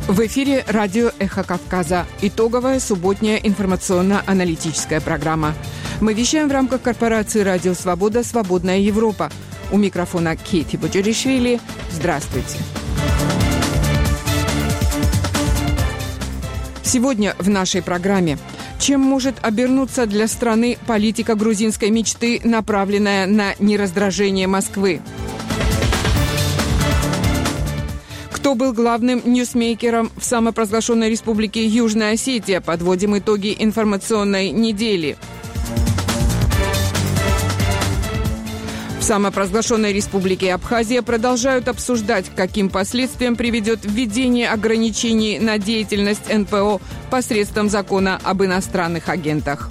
В эфире радио «Эхо Кавказа». Итоговая субботняя информационно-аналитическая программа. Мы вещаем в рамках корпорации «Радио Свобода. Свободная Европа». У микрофона Кейти Боджеришвили. Здравствуйте. Сегодня в нашей программе. Чем может обернуться для страны политика грузинской мечты, направленная на нераздражение Москвы? Кто был главным ньюсмейкером в самопровозглашенной республике Южная Осетия? Подводим итоги информационной недели. В самопровозглашенной республике Абхазия продолжают обсуждать, к каким последствиям приведет введение ограничений на деятельность НПО посредством закона об иностранных агентах.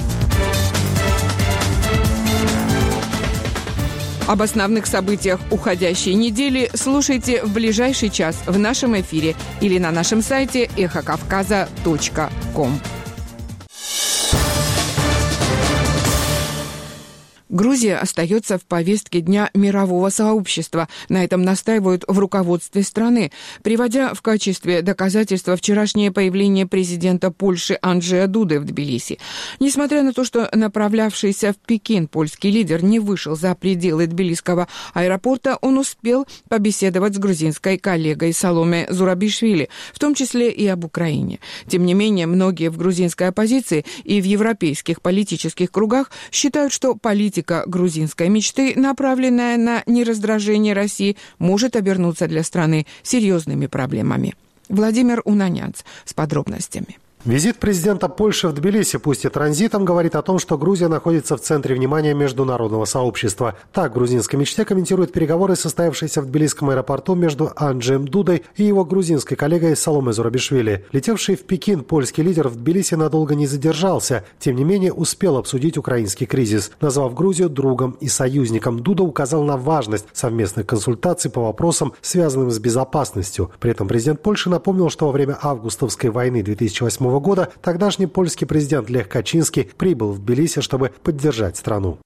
Об основных событиях уходящей недели слушайте в ближайший час в нашем эфире или на нашем сайте эхокавказа.ком. Грузия остается в повестке дня мирового сообщества. На этом настаивают в руководстве страны, приводя в качестве доказательства вчерашнее появление президента Польши Анджея Дуды в Тбилиси. Несмотря на то, что направлявшийся в Пекин польский лидер не вышел за пределы тбилисского аэропорта, он успел побеседовать с грузинской коллегой Саломе Зурабишвили, в том числе и об Украине. Тем не менее, многие в грузинской оппозиции и в европейских политических кругах считают, что политика грузинской мечты, направленная на нераздражение России, может обернуться для страны серьезными проблемами. Владимир Унанянц с подробностями. Визит президента Польши в Тбилиси, пусть и транзитом, говорит о том, что Грузия находится в центре внимания международного сообщества. Так, в грузинской мечте комментирует переговоры, состоявшиеся в тбилисском аэропорту между Анджеем Дудой и его грузинской коллегой Саломе Зурабишвили. Летевший в Пекин польский лидер в Тбилиси надолго не задержался, тем не менее успел обсудить украинский кризис. Назвав Грузию другом и союзником, Дуда указал на важность совместных консультаций по вопросам, связанным с безопасностью. При этом президент Польши напомнил, что во время августовской войны 2008 года тогдашний польский президент Лех Качинский прибыл в Тбилиси, чтобы поддержать страну.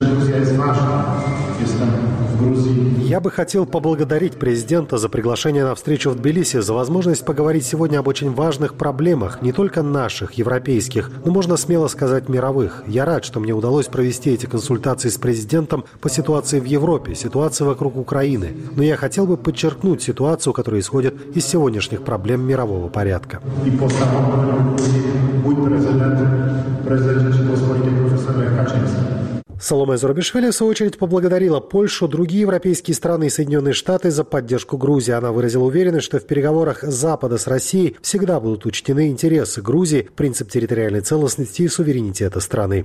Я бы хотел поблагодарить президента за приглашение на встречу в Тбилиси, за возможность поговорить сегодня об очень важных проблемах, не только наших, европейских, но можно смело сказать мировых. Я рад, что мне удалось провести эти консультации с президентом по ситуации в Европе, ситуации вокруг Украины. Но я хотел бы подчеркнуть ситуацию, которая исходит из сегодняшних проблем мирового порядка. Саломе Зурабишвили, в свою очередь, поблагодарила Польшу, другие европейские страны и Соединенные Штаты за поддержку Грузии. Она выразила уверенность, что в переговорах Запада с Россией всегда будут учтены интересы Грузии, принцип территориальной целостности и суверенитета страны.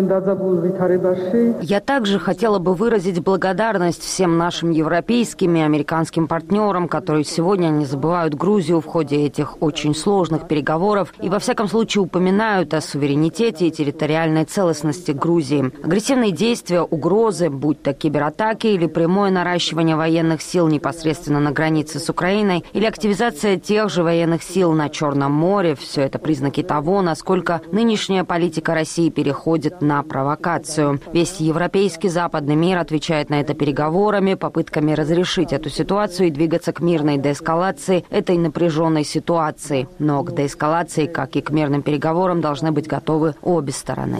Я также хотела бы выразить благодарность всем нашим европейским и американским партнерам, которые сегодня не забывают Грузию в ходе этих очень сложных переговоров и, во всяком случае, упоминают о суверенитете и территориальной целостности Грузии. Агрессивные действия, угрозы, будь то кибератаки или прямое наращивание военных сил непосредственно на границе с Украиной, или активизация тех же военных сил на Черном море – все это признаки того, насколько нынешняя политика России переходит на провокацию. Весь европейский западный мир отвечает на это переговорами, попытками разрешить эту ситуацию и двигаться к мирной деэскалации этой напряженной ситуации. Но к деэскалации, как и к мирным переговорам, должны быть готовы обе стороны.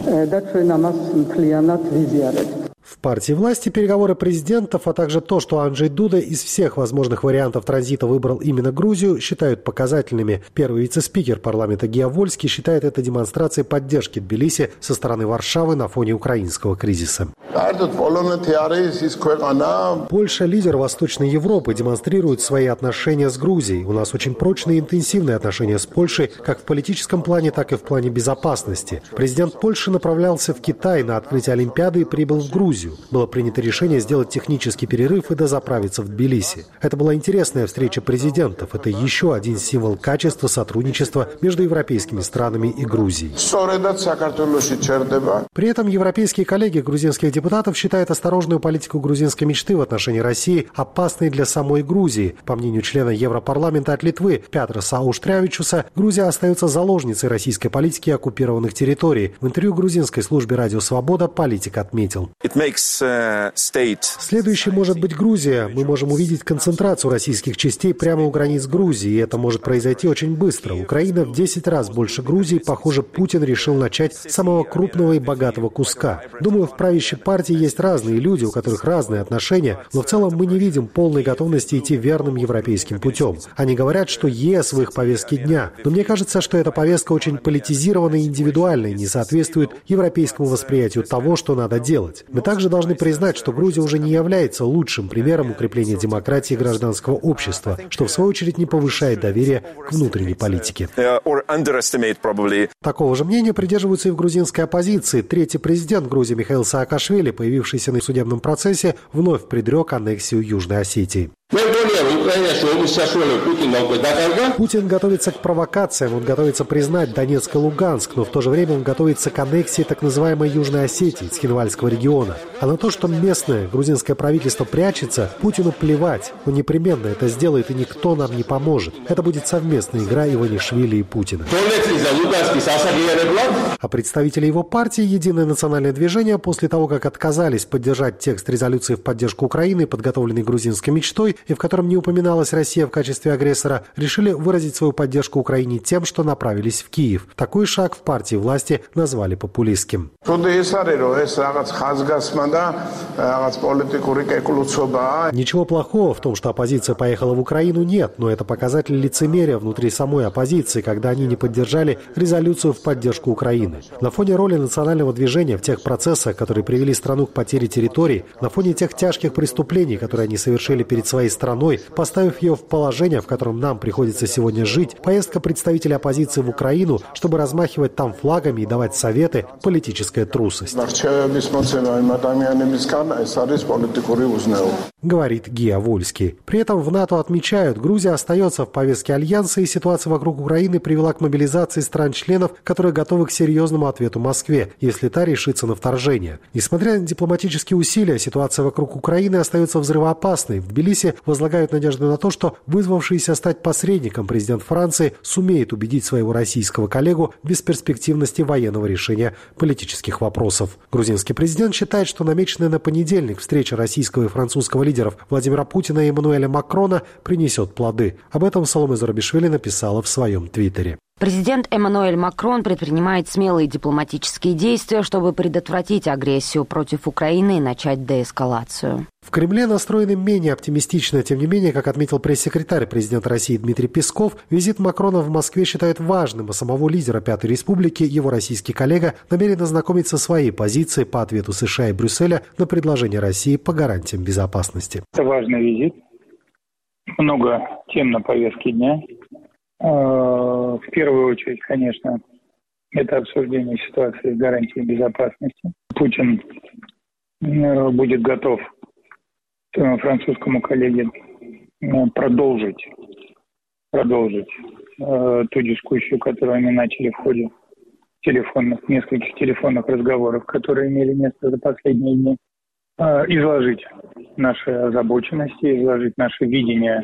В партии власти переговоры президентов, а также то, что Анджей Дуда из всех возможных вариантов транзита выбрал именно Грузию, считают показательными. Первый вице-спикер парламента Гия Вольский считает это демонстрацией поддержки Тбилиси со стороны Варшавы на фоне украинского кризиса. Польша, лидер Восточной Европы, демонстрирует свои отношения с Грузией. У нас очень прочные и интенсивные отношения с Польшей, как в политическом плане, так и в плане безопасности. Президент Польши направлялся в Китай на открытие Олимпиады и прибыл в Грузию. Было принято решение сделать технический перерыв и дозаправиться в Тбилиси. Это была интересная встреча президентов. Это еще один символ качества сотрудничества между европейскими странами и Грузией. При этом европейские коллеги грузинских депутатов депутатов считают осторожную политику грузинской мечты в отношении России опасной для самой Грузии. По мнению члена Европарламента от Литвы Пятроса Ауштрявичуса, Грузия остается заложницей российской политики оккупированных территорий. В интервью грузинской службе «Радио Свобода» политик отметил. Следующей может быть Грузия. Мы можем увидеть концентрацию российских частей прямо у границ Грузии, и это может произойти очень быстро. Украина в 10 раз больше Грузии. Похоже, Путин решил начать с самого крупного и богатого куска. Думаю, в правящей партии есть разные люди, у которых разные отношения, но в целом мы не видим полной готовности идти верным европейским путем. Они говорят, что ЕС в их повестке дня. Но мне кажется, что эта повестка очень политизированная и индивидуальная, не соответствует европейскому восприятию того, что надо делать. Мы также должны признать, что Грузия уже не является лучшим примером укрепления демократии и гражданского общества, что в свою очередь не повышает доверие к внутренней политике. Такого же мнения придерживаются и в грузинской оппозиции. Третий президент Грузии Михаил Саакашвили, появившийся на судебном процессе, вновь предрек аннексию Южной Осетии. Путин готовится к провокациям, он готовится признать Донецк и Луганск, но в то же время он готовится к аннексии так называемой Южной Осетии, Цхинвальского региона. А на то, что местное грузинское правительство прячется, Путину плевать. Он непременно это сделает, и никто нам не поможет. Это будет совместная игра Иванишвили и Путина. А представители его партии «Единое национальное движение» после того, как отказались поддержать текст резолюции в поддержку Украины, подготовленной грузинской мечтой, и в котором не упоминалась Россия в качестве агрессора, решили выразить свою поддержку Украине тем, что направились в Киев. Такой шаг в партии власти назвали популистским. Ничего плохого в том, что оппозиция поехала в Украину, нет, но это показатель лицемерия внутри самой оппозиции, когда они не поддержали резолюцию в поддержку Украины. На фоне роли национального движения в тех процессах, которые привели страну к потере территорий, на фоне тех тяжких преступлений, которые они совершили перед своей страной, поставив ее в положение, в котором нам приходится сегодня жить, поездка представителей оппозиции в Украину, чтобы размахивать там флагами и давать советы, политическая трусость. Говорит Гия Вольский. При этом в НАТО отмечают, Грузия остается в повестке Альянса, и ситуация вокруг Украины привела к мобилизации стран-членов, которые готовы к серьезному ответу Москве, если та решится на вторжение. Несмотря на дипломатические усилия, ситуация вокруг Украины остается взрывоопасной. В Тбилиси возлагают надежды на то, что вызвавшийся стать посредником президент Франции сумеет убедить своего российского коллегу в бесперспективности военного решения политических вопросов. Грузинский президент считает, что намеченная на понедельник встреча российского и французского лидеров Владимира Путина и Эммануэля Макрона принесет плоды. Об этом Саломе Зурабишвили написала в своем твиттере. Президент Эммануэль Макрон предпринимает смелые дипломатические действия, чтобы предотвратить агрессию против Украины и начать деэскалацию. В Кремле настроены менее оптимистично. Тем не менее, как отметил пресс-секретарь президента России Дмитрий Песков, визит Макрона в Москве считают важным, а самого лидера Пятой Республики, его российский коллега, намерен ознакомить со своей позицией по ответу США и Брюсселя на предложение России по гарантиям безопасности. Это важный визит. Много тем на повестке дня. В первую очередь, конечно, это обсуждение ситуации с гарантией безопасности. Путин будет готов своему французскому коллеге продолжить ту дискуссию, которую они начали в ходе нескольких телефонных разговоров, которые имели место за последние дни, изложить наши озабоченности, изложить наше видение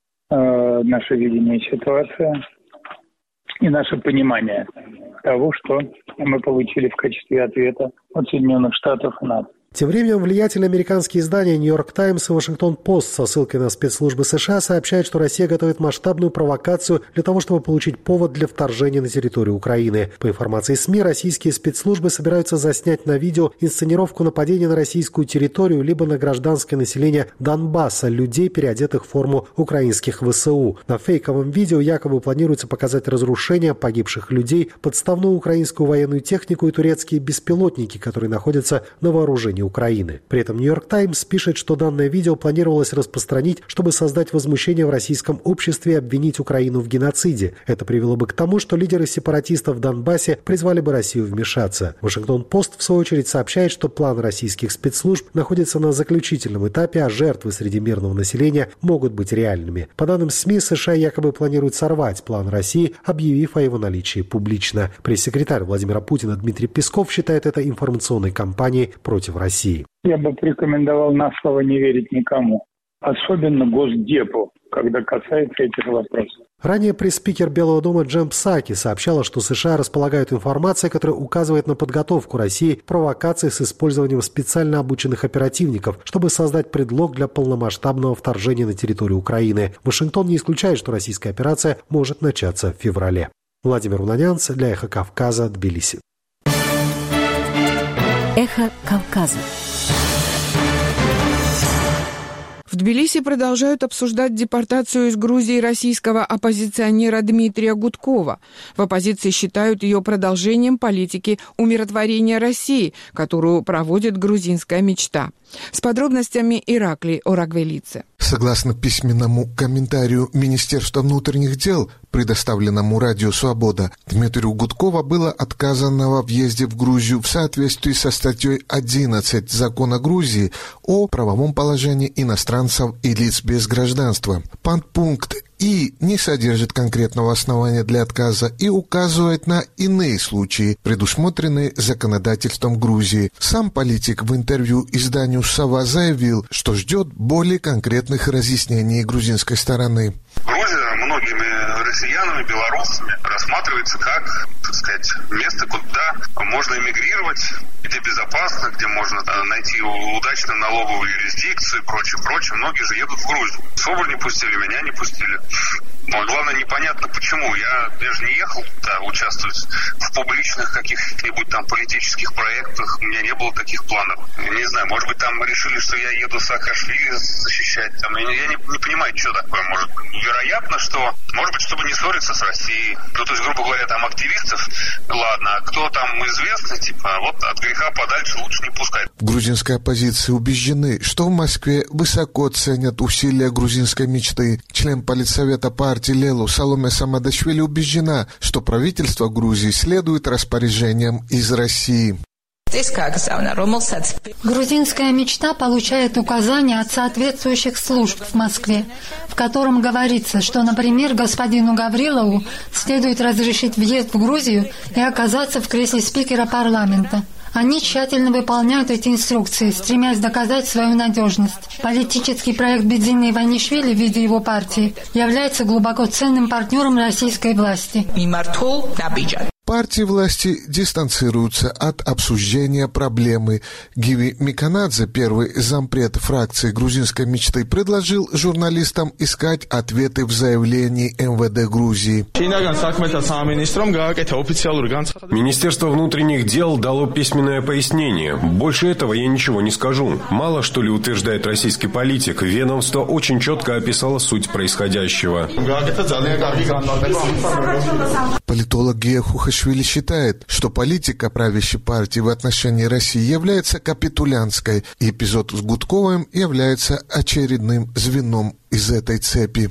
ситуации и наше понимание того, что мы получили в качестве ответа от Соединенных Штатов и НАТО. Тем временем влиятельные американские издания «Нью-Йорк Таймс» и «Вашингтон-Пост» со ссылкой на спецслужбы США сообщают, что Россия готовит масштабную провокацию для того, чтобы получить повод для вторжения на территорию Украины. По информации СМИ, российские спецслужбы собираются заснять на видео инсценировку нападения на российскую территорию либо на гражданское население Донбасса, людей, переодетых в форму украинских ВСУ. На фейковом видео якобы планируется показать разрушения погибших людей, подставную украинскую военную технику и турецкие беспилотники, которые находятся на вооружении Украины. При этом «Нью-Йорк Таймс» пишет, что данное видео планировалось распространить, чтобы создать возмущение в российском обществе и обвинить Украину в геноциде. Это привело бы к тому, что лидеры сепаратистов в Донбассе призвали бы Россию вмешаться. «Вашингтон-Пост» в свою очередь сообщает, что план российских спецслужб находится на заключительном этапе, а жертвы среди мирного населения могут быть реальными. По данным СМИ, США якобы планируют сорвать план России, объявив о его наличии публично. Пресс-секретарь Владимира Путина Дмитрий Песков считает это информационной кампанией против России. России. Я бы порекомендовал на слово не верить никому, особенно Госдепу, когда касается этих вопросов. Ранее пресс-спикер Белого дома Джен Псаки сообщала, что США располагают информацией, которая указывает на подготовку России к провокации с использованием специально обученных оперативников, чтобы создать предлог для полномасштабного вторжения на территорию Украины. Вашингтон не исключает, что российская операция может начаться в феврале. Владимир Унанянц для «Эхо Кавказа», Тбилиси. «Эхо Кавказа». В Тбилиси продолжают обсуждать депортацию из Грузии российского оппозиционера Дмитрия Гудкова. В оппозиции считают ее продолжением политики умиротворения России, которую проводит грузинская мечта. С подробностями Ираклий Орагвелидзе. Согласно письменному комментарию Министерства внутренних дел, предоставленному Радио Свобода, Дмитрию Гудкова было отказано во въезде в Грузию в соответствии со статьей 11 Закона Грузии о правовом положении иностранцев и лиц без гражданства. Подпункт И не содержит конкретного основания для отказа и указывает на иные случаи, предусмотренные законодательством Грузии. Сам политик в интервью изданию «Сова» заявил, что ждет более конкретных разъяснений грузинской стороны. Грузия многими россиянами, белорусами рассматривается как, так сказать, место, куда можно эмигрировать, где безопасно, где можно найти удачную налоговую юрисдикцию и прочее. Многие же едут в Грузию. Соболь не пустили, меня не пустили. Но главное, непонятно почему. Я же не ехал туда участвовать в публичных каких-нибудь там политических проектах. У меня не было таких планов. Я не знаю, может быть, там решили, что я еду Саакашвили защищать. Там, я не понимаю, что такое. Может, вероятно, что, может быть, чтобы не ссориться с Россией. Ну, то есть, грубо говоря, там активистов, ладно, а кто там известный, типа, вот от греха подальше лучше не пускать. В грузинской оппозиции убеждены, что в Москве высоко ценят усилия грузинской мечты. Член политсовета партии Лелу Саломе Самадашвили убеждена, что правительство Грузии следует распоряжениям из России. Грузинская мечта получает указания от соответствующих служб в Москве, в котором говорится, что, например, господину Гаврилову следует разрешить въезд в Грузию и оказаться в кресле спикера парламента. Они тщательно выполняют эти инструкции, стремясь доказать свою надежность. Политический проект Бедзины Иванишвили в виде его партии является глубоко ценным партнером российской власти. Партии власти дистанцируются от обсуждения проблемы. Гиви Миканадзе, первый зампред фракции грузинской мечты, предложил журналистам искать ответы в заявлении МВД Грузии. Министерство внутренних дел дало письменное пояснение. Больше этого я ничего не скажу. Мало что ли утверждает российский политик. Ведомство очень четко описало суть происходящего. Политолог Гия Хухашвили считает, что политика правящей партии в отношении России является капитулянтской, и эпизод с Гудковым является очередным звеном из этой цепи.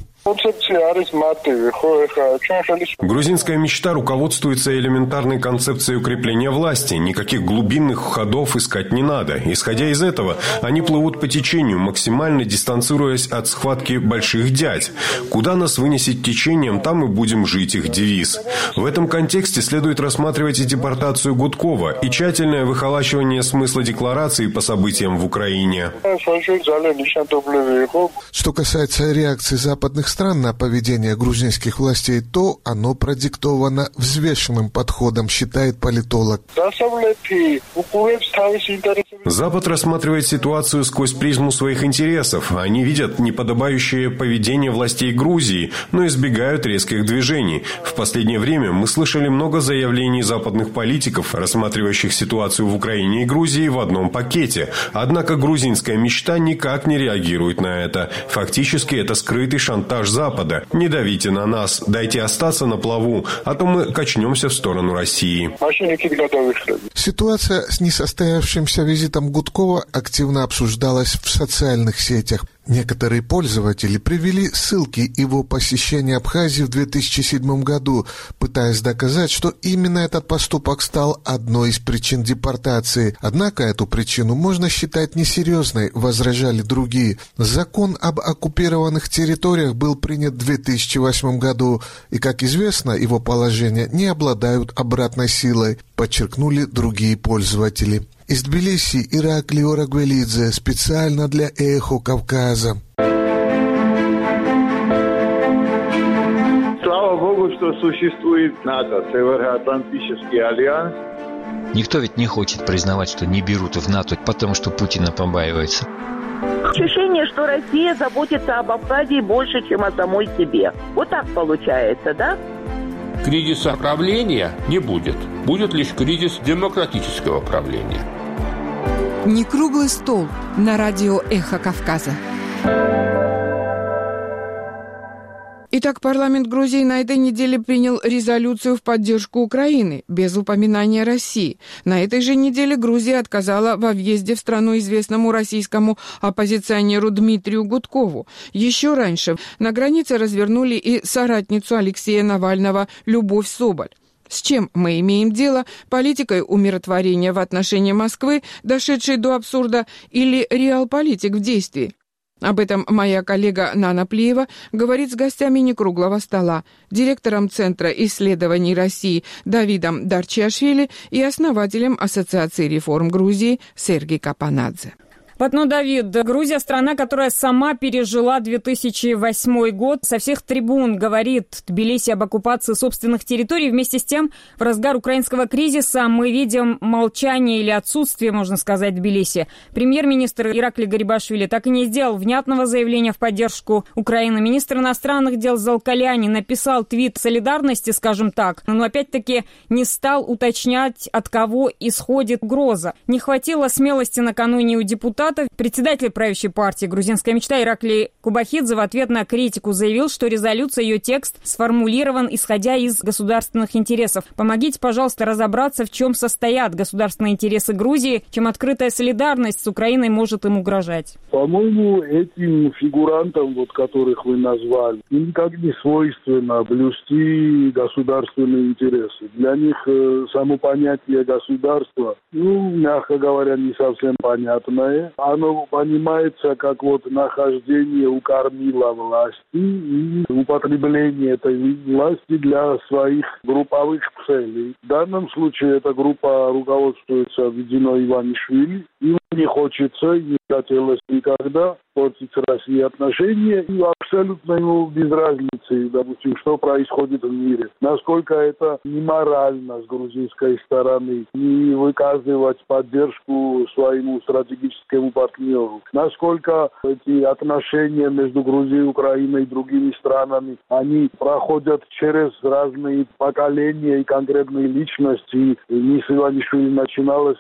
Грузинская мечта руководствуется элементарной концепцией укрепления власти. Никаких глубинных ходов искать не надо. Исходя из этого, они плывут по течению, максимально дистанцируясь от схватки больших дядь. Куда нас вынесет течением, там и будем жить, их девиз. В этом контексте следует рассматривать и депортацию Гудкова, и тщательное выхолащивание смысла декларации по событиям в Украине. Что касается реакции западных стран на поведение грузинских властей, то оно продиктовано взвешенным подходом, считает политолог. Запад рассматривает ситуацию сквозь призму своих интересов. Они видят неподобающее поведение властей Грузии, но избегают резких движений. В последнее время мы слышали много заявлений западных политиков, рассматривающих ситуацию в Украине и Грузии в одном пакете. Однако грузинская мечта никак не реагирует на это. Фактически это скрытый шантаж Запада. Не давите на нас, дайте остаться на плаву, а то мы качнемся в сторону России. Ситуация с несостоявшимся визитом Гудкова активно обсуждалась в социальных сетях. Некоторые пользователи привели ссылки его посещения Абхазии в 2007 году, пытаясь доказать, что именно этот поступок стал одной из причин депортации. Однако эту причину можно считать несерьезной, возражали другие. Закон об оккупированных территориях был принят в 2008 году, и, как известно, его положения не обладают обратной силой, подчеркнули другие пользователи. Из Тбилиси Ираклий Орагвелидзе специально для «Эхо Кавказа». Слава Богу, что существует НАТО, Североатлантический альянс. Никто ведь не хочет признавать, что не берут в НАТО, потому что Путина побаивается. Ощущение, что Россия заботится об Абхазии больше, чем о самой себе. Вот так получается, да? Кризиса правления не будет. Будет лишь кризис демократического правления. Не круглый стол на радио «Эхо Кавказа». Итак, парламент Грузии на этой неделе принял резолюцию в поддержку Украины, без упоминания России. На этой же неделе Грузия отказала во въезде в страну известному российскому оппозиционеру Дмитрию Гудкову. Еще раньше на границе развернули и соратницу Алексея Навального Любовь Соболь. С чем мы имеем дело? Политикой умиротворения в отношении Москвы, дошедшей до абсурда, или реалполитик в действии? Об этом моя коллега Нана Плиева говорит с гостями некруглого стола, директором Центра исследований России Давидом Дарчиашвили и основателем Ассоциации реформ Грузии Сергей Капанадзе. Давид, Грузия – страна, которая сама пережила 2008 год. Со всех трибун говорит Тбилиси об оккупации собственных территорий. Вместе с тем, в разгар украинского кризиса мы видим молчание или отсутствие, можно сказать, Тбилиси. Премьер-министр Ираклий Гарибашвили так и не сделал внятного заявления в поддержку Украины. Министр иностранных дел Залкаляни написал твит солидарности, скажем так, но опять-таки не стал уточнять, от кого исходит угроза. Не хватило смелости накануне у депутатов. Председатель правящей партии «Грузинская мечта» Ираклий Кубахидзе в ответ на критику заявил, что резолюция, ее текст сформулирован, исходя из государственных интересов. Помогите, пожалуйста, разобраться, в чем состоят государственные интересы Грузии, чем открытая солидарность с Украиной может им угрожать. По-моему, этим фигурантам, которых вы назвали, никак не свойственно блюсти государственные интересы. Для них само понятие государства, мягко говоря, не совсем понятное. Оно понимается как нахождение у кормила власти и употребление этой власти для своих групповых целей. В данном случае эта группа руководствуется Вединой Иванишвили. Ему не хочется и не хотелось никогда портить с Россией отношения, и абсолютно ему без разницы, допустим, что происходит в мире. Насколько это неморально с грузинской стороны не выказывать поддержку своему стратегическому партнеру. Насколько эти отношения между Грузией, Украиной и другими странами, они проходят через разные поколения и конкретные личности. Не с Иванишвили начиналось,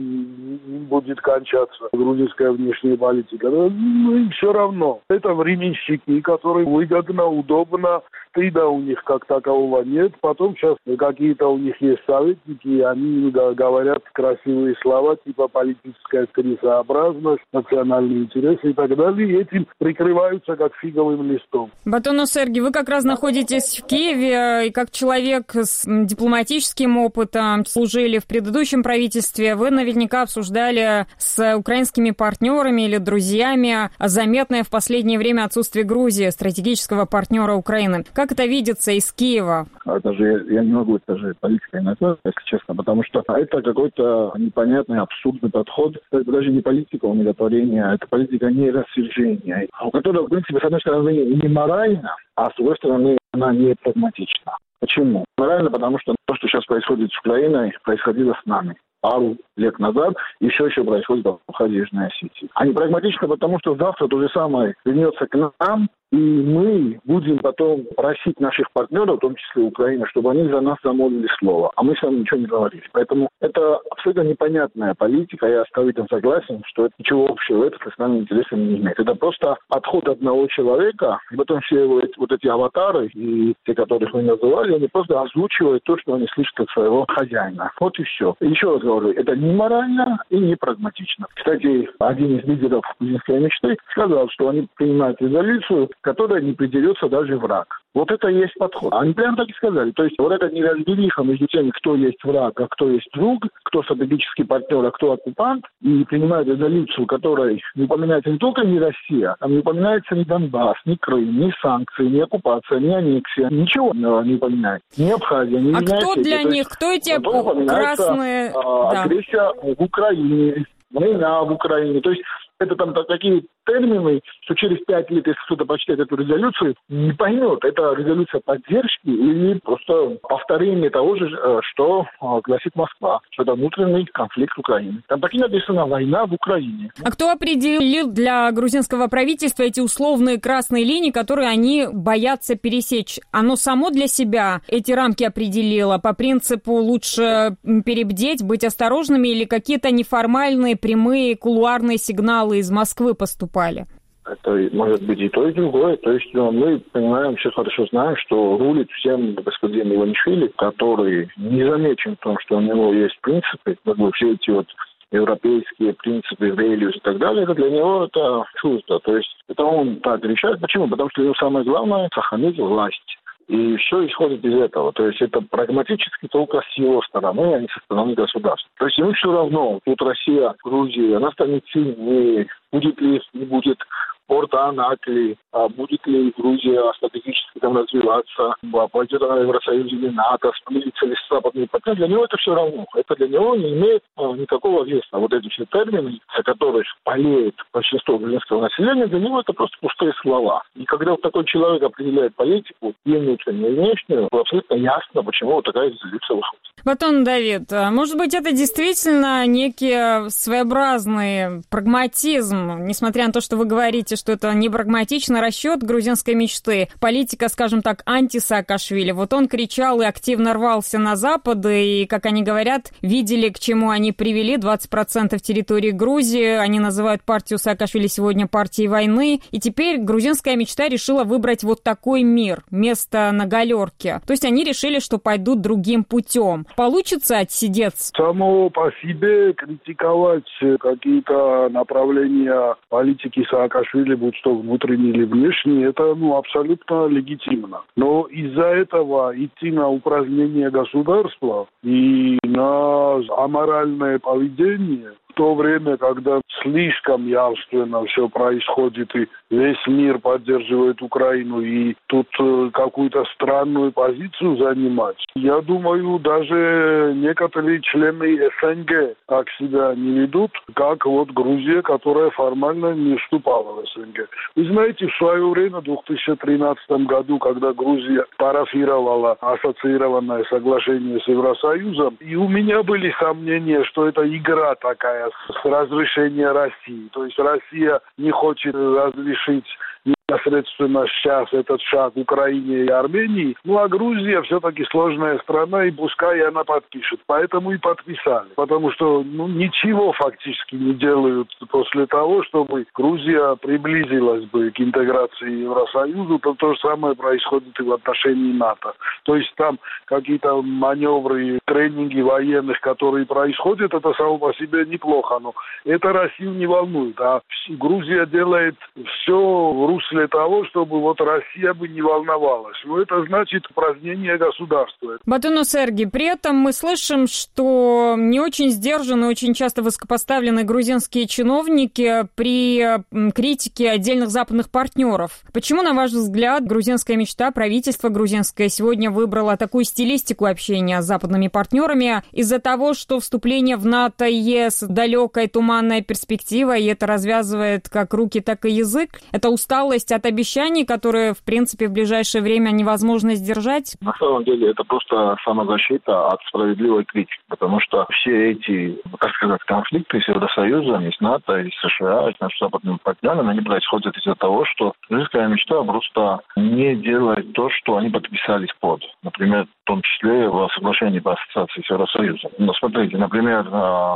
не будет кончаться грузинская внешняя политика. И все равно. Это временщики, которые выгодно, удобно, стыда у них как такового нет. Потом сейчас какие-то у них есть советники, и они говорят красивые слова, типа политическая целесообразность, национальные интересы и так далее. И этим прикрываются как фиговым листом. Батонов Сергей, вы как раз находитесь в Киеве, и как человек с дипломатическим опытом, служили в предыдущем правительстве, вы наверняка обсуждали с украинскими партнерами или друзьями заметное в последнее время отсутствие Грузии, стратегического партнера Украины. Как это видится из Киева? Это же, я не могу это же политикой назвать, если честно, потому что это какой-то непонятный, абсурдный подход. Это даже не политика умиротворения, это политика нерассержения, которая, в принципе, с одной стороны, не моральна, а с другой стороны, она не прагматична. Почему? Морально, потому что то, что сейчас происходит с Украиной, происходило с нами пару лет назад, и все еще происходит в Абхазии и Южной Осетии. А не прагматично, потому что завтра то же самое вернется к нам, и мы будем потом просить наших партнеров, в том числе Украины, чтобы они за нас замолвили слово. А мы сами ничего не говорили. Поэтому это абсолютно непонятная политика. Я с Давидом согласен, что это ничего общего это с национальными интересами не имеет. Это просто отход одного человека, и потом все его, эти аватары, и те, которых вы называли, они просто озвучивают то, что они слышат от своего хозяина. Вот и все. И еще раз говорю, это не морально и не прагматично. Кстати, один из лидеров грузинской мечты сказал, что они принимают резолюцию, которая не придерется даже враг. Вот это и есть подход. Они прямо так и сказали. То есть вот эта неразбериха между теми, кто есть враг, а кто есть друг, кто стратегический партнер, а кто оккупант, и принимают резолюцию, которой не упоминается не только не Россия, а не упоминается ни Донбасс, ни Крым, ни санкции, ни оккупация, ни аннексия. Ничего не упоминается. Ни Абхазия, ни Южная Осетия. Кто для них? Кто эти красные... Агрессия в Украине, война в Украине. То есть это там такие термины, что через 5 лет, если кто-то почитает эту резолюцию, не поймет, это резолюция поддержки или просто повторение того же, что гласит Москва, что это внутренний конфликт Украины. Там так и написано «война в Украине». А кто определил для грузинского правительства эти условные красные линии, которые они боятся пересечь? Оно само для себя эти рамки определило по принципу лучше перебдеть, быть осторожными, или какие-то неформальные, прямые, кулуарные сигналы из Москвы поступали? Это может быть и то, и другое. То есть мы понимаем, все хорошо знаем, что рулит всем господин Иванишвили, который не замечен в том, что у него есть принципы, все эти вот европейские принципы, values и так далее, это для него это чувство. То есть это он так решает. Почему? Потому что ему самое главное – сохранить власть. И все исходит из этого. То есть это прагматически только с его стороны, а не со стороны государства. То есть ему все равно, тут Россия, Грузия, она станет сильнее, будет ли, не будет порта Анакли, будет ли Грузия стратегически там развиваться, пойдет она в Евросоюз или НАТО, сплотится ли с западными партнерами, для него это все равно. Это для него не имеет никакого веса. Вот эти все термины, за которые болеет большинство грузинского населения, для него это просто пустые слова. И когда вот такой человек определяет политику, и внутреннюю, и внешнюю, то абсолютно ясно, почему вот такая резолюция выходит. Батон Давид, может быть, это действительно некий своеобразный прагматизм, несмотря на то, что вы говорите, что это не прагматичный расчет грузинской мечты, политика, скажем так, анти-Саакашвили. Вот он кричал и активно рвался на Запад, и, как они говорят, видели, к чему они привели, 20% территории Грузии, они называют партию Саакашвили сегодня партией войны, и теперь грузинская мечта решила выбрать вот такой мир, место на галерке. То есть они решили, что пойдут другим путем. Получится отсидеться? Само по себе критиковать какие-то направления политики Саакашвили, будь то внутренние или внешние, это абсолютно легитимно. Но из-за этого идти на упразднение государства и на аморальное поведение в то время, когда слишком явственно все происходит, и весь мир поддерживает Украину, и тут какую-то странную позицию занимать. Я думаю, даже некоторые члены СНГ так себя не ведут, как вот Грузия, которая формально не вступала в СНГ. Вы знаете, в свое время, в 2013 году, когда Грузия парафировала ассоциированное соглашение с Евросоюзом, и у меня были сомнения, что это игра такая с разрешения России. То есть Россия не хочет разрешить непосредственно сейчас этот шаг Украине и Армении. А Грузия все-таки сложная страна, и пускай она подпишет. Поэтому и подписали. Потому что ничего фактически не делают после того, чтобы Грузия приблизилась бы к интеграции в Евросоюзу. То же самое происходит и в отношении НАТО. То есть там какие-то маневры, тренинги военных, которые происходят, это само по себе неплохо. Но это Россию не волнует. А Грузия делает все в русле того, чтобы вот Россия бы не волновалась. Это значит упразднение государства. Батону Серги, при этом мы слышим, что не очень сдержанные, очень часто высокопоставленные грузинские чиновники при критике отдельных западных партнеров. Почему, на ваш взгляд, грузинская мечта, правительство грузинское сегодня выбрало такую стилистику общения с западными партнерами? Из-за того, что вступление в НАТО и ЕС далекая туманная перспектива, и это развязывает как руки, так и язык? Это усталость от обещаний, которые, в принципе, в ближайшее время невозможно сдержать? На самом деле это просто самозащита от справедливой критики, потому что все эти, так сказать, конфликты с Евросоюзом, и с НАТО, и с США, и с нашими западными партнерами, они происходят из-за того, что грузинская мечта просто не делает то, что они подписались под. Например, в том числе в соглашении по ассоциации с Евросоюзом. Но смотрите, например,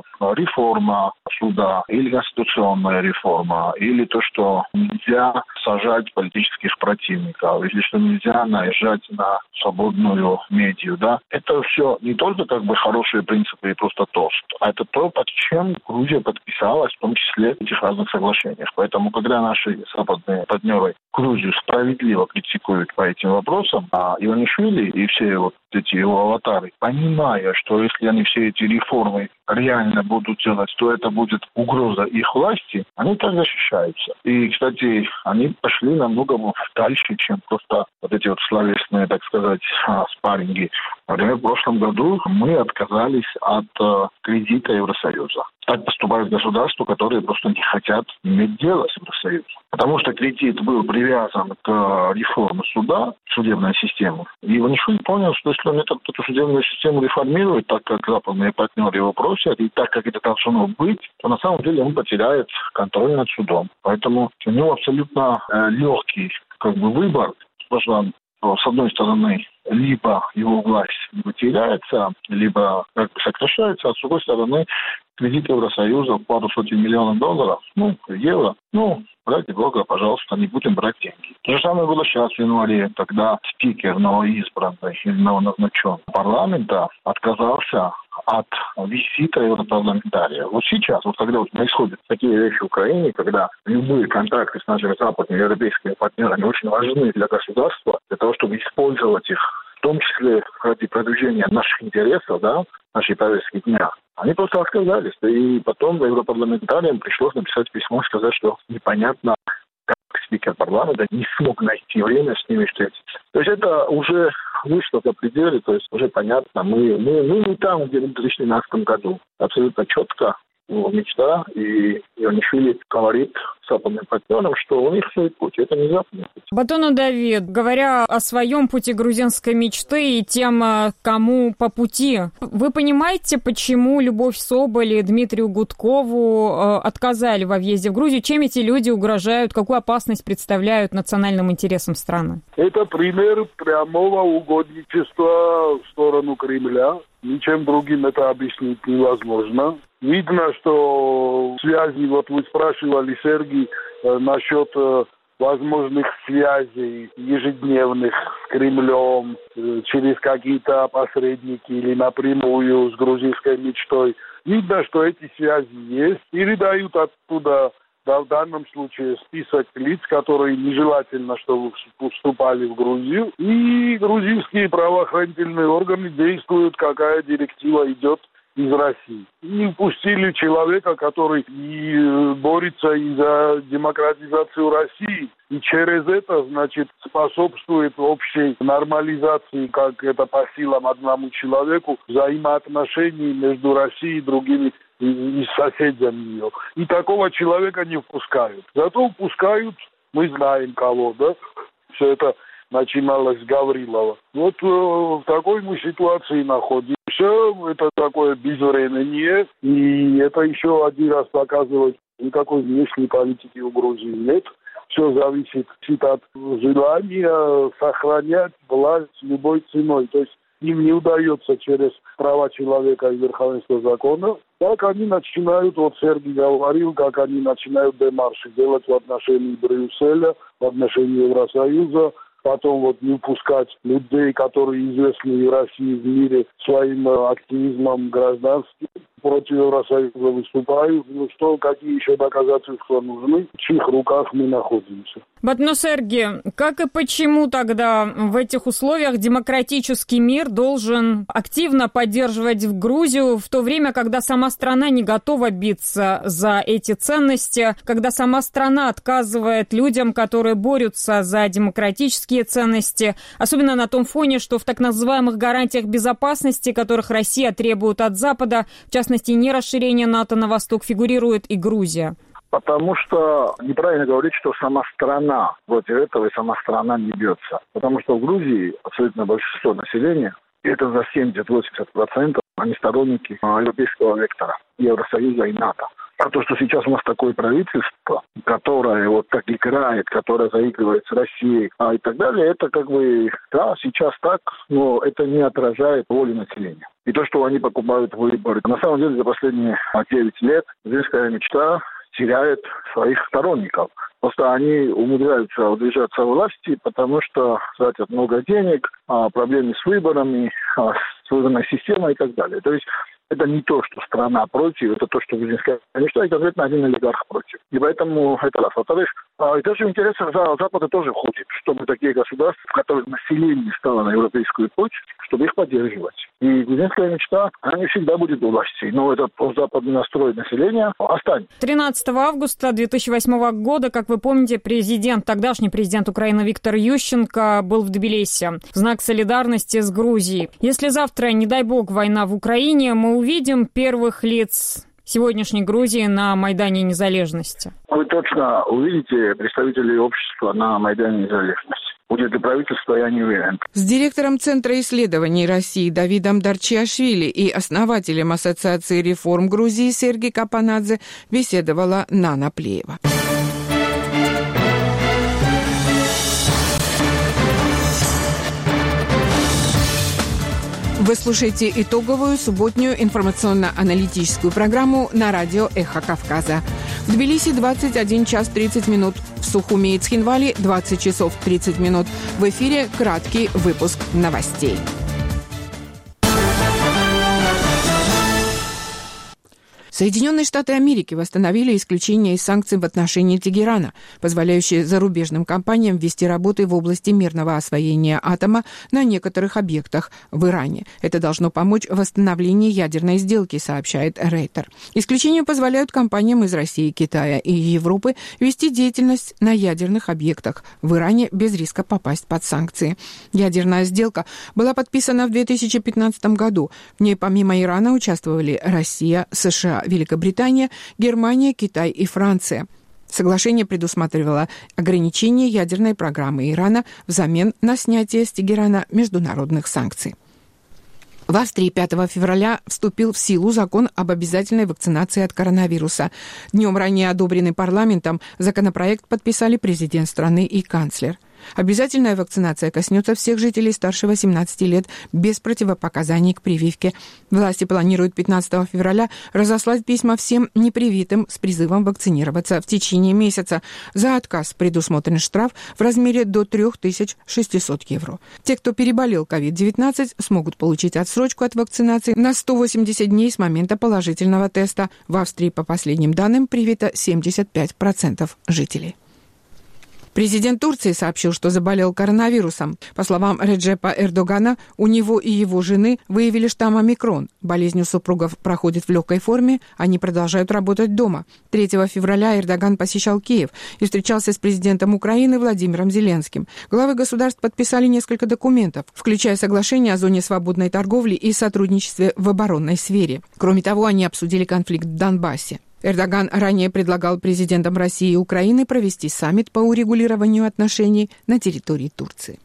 реформа суда или конституционная реформа, или то, что нельзя сажать политических противников, или что нельзя наезжать на свободную медиа, да, это все не только как бы хорошие принципы и просто тост, а это то, под чем Грузия подписалась, в том числе в этих разных соглашениях. Поэтому, когда наши западные партнеры Грузию справедливо критикуют по этим вопросам, а Иванишвили и все вот эти его аватары, понимая, что если они все эти реформы реально будут делать, то это будет угроза их власти, они так защищаются. И, кстати, они пошли намного дальше, чем просто вот эти вот словесные, так сказать, спарринги. Например, в прошлом году мы отказались от кредита Евросоюза. Так поступают государства, которые просто не хотят иметь дело с Евросоюзом. Потому что кредит был привязан к реформе суда, судебной системы. И Иванишвили понял, что если он эту судебную систему реформирует, так как западные партнеры его просят, и так как это должно быть, то на самом деле он потеряет контроль над судом. Поэтому у него абсолютно легкий выбор. С одной стороны, либо его власть теряется, либо сокращается, а с другой стороны, кредит Евросоюза в пару сотен миллионов долларов, евро, ради бога, пожалуйста, не будем брать деньги. То же самое было сейчас в январе, когда спикер новоизбранный или новоназначенный парламента отказался от визита европарламентария. Вот сейчас, когда происходят такие вещи в Украине, когда любые контакты с нашими западными европейскими партнерами очень важны для государства, для того, чтобы использовать их, в том числе ради продвижения наших интересов, нашей повестки дня. Они просто отказались. И потом европарламентариям пришлось написать письмо, сказать, что непонятно, как спикер парламента не смог найти время с ними встретиться. То есть это уже вышло за пределы, то есть уже понятно. Мы не там, где в 2012 году. Абсолютно четко мечта, и Иванишвили говорит западным партнерам, что у них свой путь, это не западный путь. Батону Давид, говоря о своем пути грузинской мечты и тем, кому по пути, вы понимаете, почему Любовь Соболь и Дмитрию Гудкову отказали во въезде в Грузию? Чем эти люди угрожают, какую опасность представляют национальным интересам страны? Это пример прямого угодничества в сторону Кремля. Ничем другим это объяснить невозможно. Видно, что связи, вы спрашивали, Сергей, насчет возможных связей ежедневных с Кремлем, через какие-то посредники или напрямую с грузинской мечтой. Видно, что эти связи есть. Передают оттуда, в данном случае, список лиц, которые нежелательно, чтобы вступали в Грузию. И грузинские правоохранительные органы действуют, какая директива идет из России. Не впустили человека, который и борется и за демократизацию России, и через это, способствует общей нормализации, как это по силам одному человеку, взаимоотношений между Россией и другими и соседями ее. И такого человека не впускают. Зато впускают, мы знаем кого, Все это начиналось с Гаврилова. В такой мы ситуации находимся. Это такое безвременье. И это еще один раз показывает, никакой внешней политики в Грузии нет. Все зависит от желания сохранять власть любой ценой. То есть им не удается через права человека и верховенство закона. Так они начинают, Сергей говорил, как они начинают демарши делать в отношении Брюсселя, в отношении Евросоюза. Потом не пускать людей, которые известны в России, в мире своим активизмом гражданским, против Евросоюза выступают. Какие еще доказательства нужны, в чьих руках мы находимся. Батносерги, как и почему тогда в этих условиях демократический мир должен активно поддерживать Грузию, в то время, когда сама страна не готова биться за эти ценности, когда сама страна отказывает людям, которые борются за демократические ценности, особенно на том фоне, что в так называемых гарантиях безопасности, которых Россия требует от Запада, в частности, не расширение НАТО на восток, фигурирует и Грузия? Потому что неправильно говорить, что сама страна против этого и сама страна не бьется. Потому что в Грузии абсолютно большинство населения, это за 70-80%, они сторонники европейского вектора, Евросоюза и НАТО. А то, что сейчас у нас такое правительство, которое вот так играет, которое заигрывает с Россией и так далее, это как бы, да, сейчас так, но это не отражает волю населения. И то, что они покупают выборы. На самом деле, за последние 9 лет «Грузинская мечта» теряет своих сторонников. Просто они умудряются удержаться в власти, потому что тратят много денег, проблемы с выборами, с выборной системой и так далее. То есть это не то, что страна против, это то, что грузинская мечта, и конкретно один олигарх против. И поэтому это раз. Во-вторых, и тоже в интересах Запада тоже входит, чтобы такие государства, в которых население стало на европейскую путь, чтобы их поддерживать. И грузинская мечта, она не всегда будет у власти, но этот западный настрой населения останется. 13 августа 2008 года, как вы помните, тогдашний президент Украины Виктор Ющенко был в Тбилиси в знак солидарности с Грузией. Если завтра, не дай бог, война в Украине, мы увидим первых лиц сегодняшней Грузии на Майдане Незалежности. Вы точно увидите представителей общества на Майдане Незалежности. Будет ли правительство, я не уверен. С директором Центра исследований России Давидом Дарчиашвили и основателем Ассоциации реформ Грузии Сергей Капанадзе беседовала Нана Плеева. Вы слушаете итоговую субботнюю информационно-аналитическую программу на радио «Эхо Кавказа». В Тбилиси 21 час 30 минут, в Сухуми и Цхинвали 20 часов 30 минут. В эфире краткий выпуск новостей. Соединенные Штаты Америки восстановили исключение из санкций в отношении Тегерана, позволяющие зарубежным компаниям вести работы в области мирного освоения атома на некоторых объектах в Иране. Это должно помочь в восстановлении ядерной сделки, сообщает Рейтер. Исключения позволяют компаниям из России, Китая и Европы вести деятельность на ядерных объектах в Иране без риска попасть под санкции. Ядерная сделка была подписана в 2015 году. В ней помимо Ирана участвовали Россия, США, Великобритания, Германия, Китай и Франция. Соглашение предусматривало ограничение ядерной программы Ирана взамен на снятие с Тегерана международных санкций. В Австрии 5 февраля вступил в силу закон об обязательной вакцинации от коронавируса. Днем ранее одобренный парламентом законопроект подписали президент страны и канцлер. Обязательная вакцинация коснется всех жителей старше 18 лет без противопоказаний к прививке. Власти планируют 15 февраля разослать письма всем непривитым с призывом вакцинироваться в течение месяца. За отказ предусмотрен штраф в размере до 3600 евро. Те, кто переболел COVID-19, смогут получить отсрочку от вакцинации на 180 дней с момента положительного теста. В Австрии, по последним данным, привито 75% жителей. Президент Турции сообщил, что заболел коронавирусом. По словам Реджепа Эрдогана, у него и его жены выявили штамм омикрон. Болезнь у супругов проходит в легкой форме, они продолжают работать дома. 3 февраля Эрдоган посещал Киев и встречался с президентом Украины Владимиром Зеленским. Главы государств подписали несколько документов, включая соглашение о зоне свободной торговли и сотрудничестве в оборонной сфере. Кроме того, они обсудили конфликт в Донбассе. Эрдоган ранее предлагал президентам России и Украины провести саммит по урегулированию отношений на территории Турции.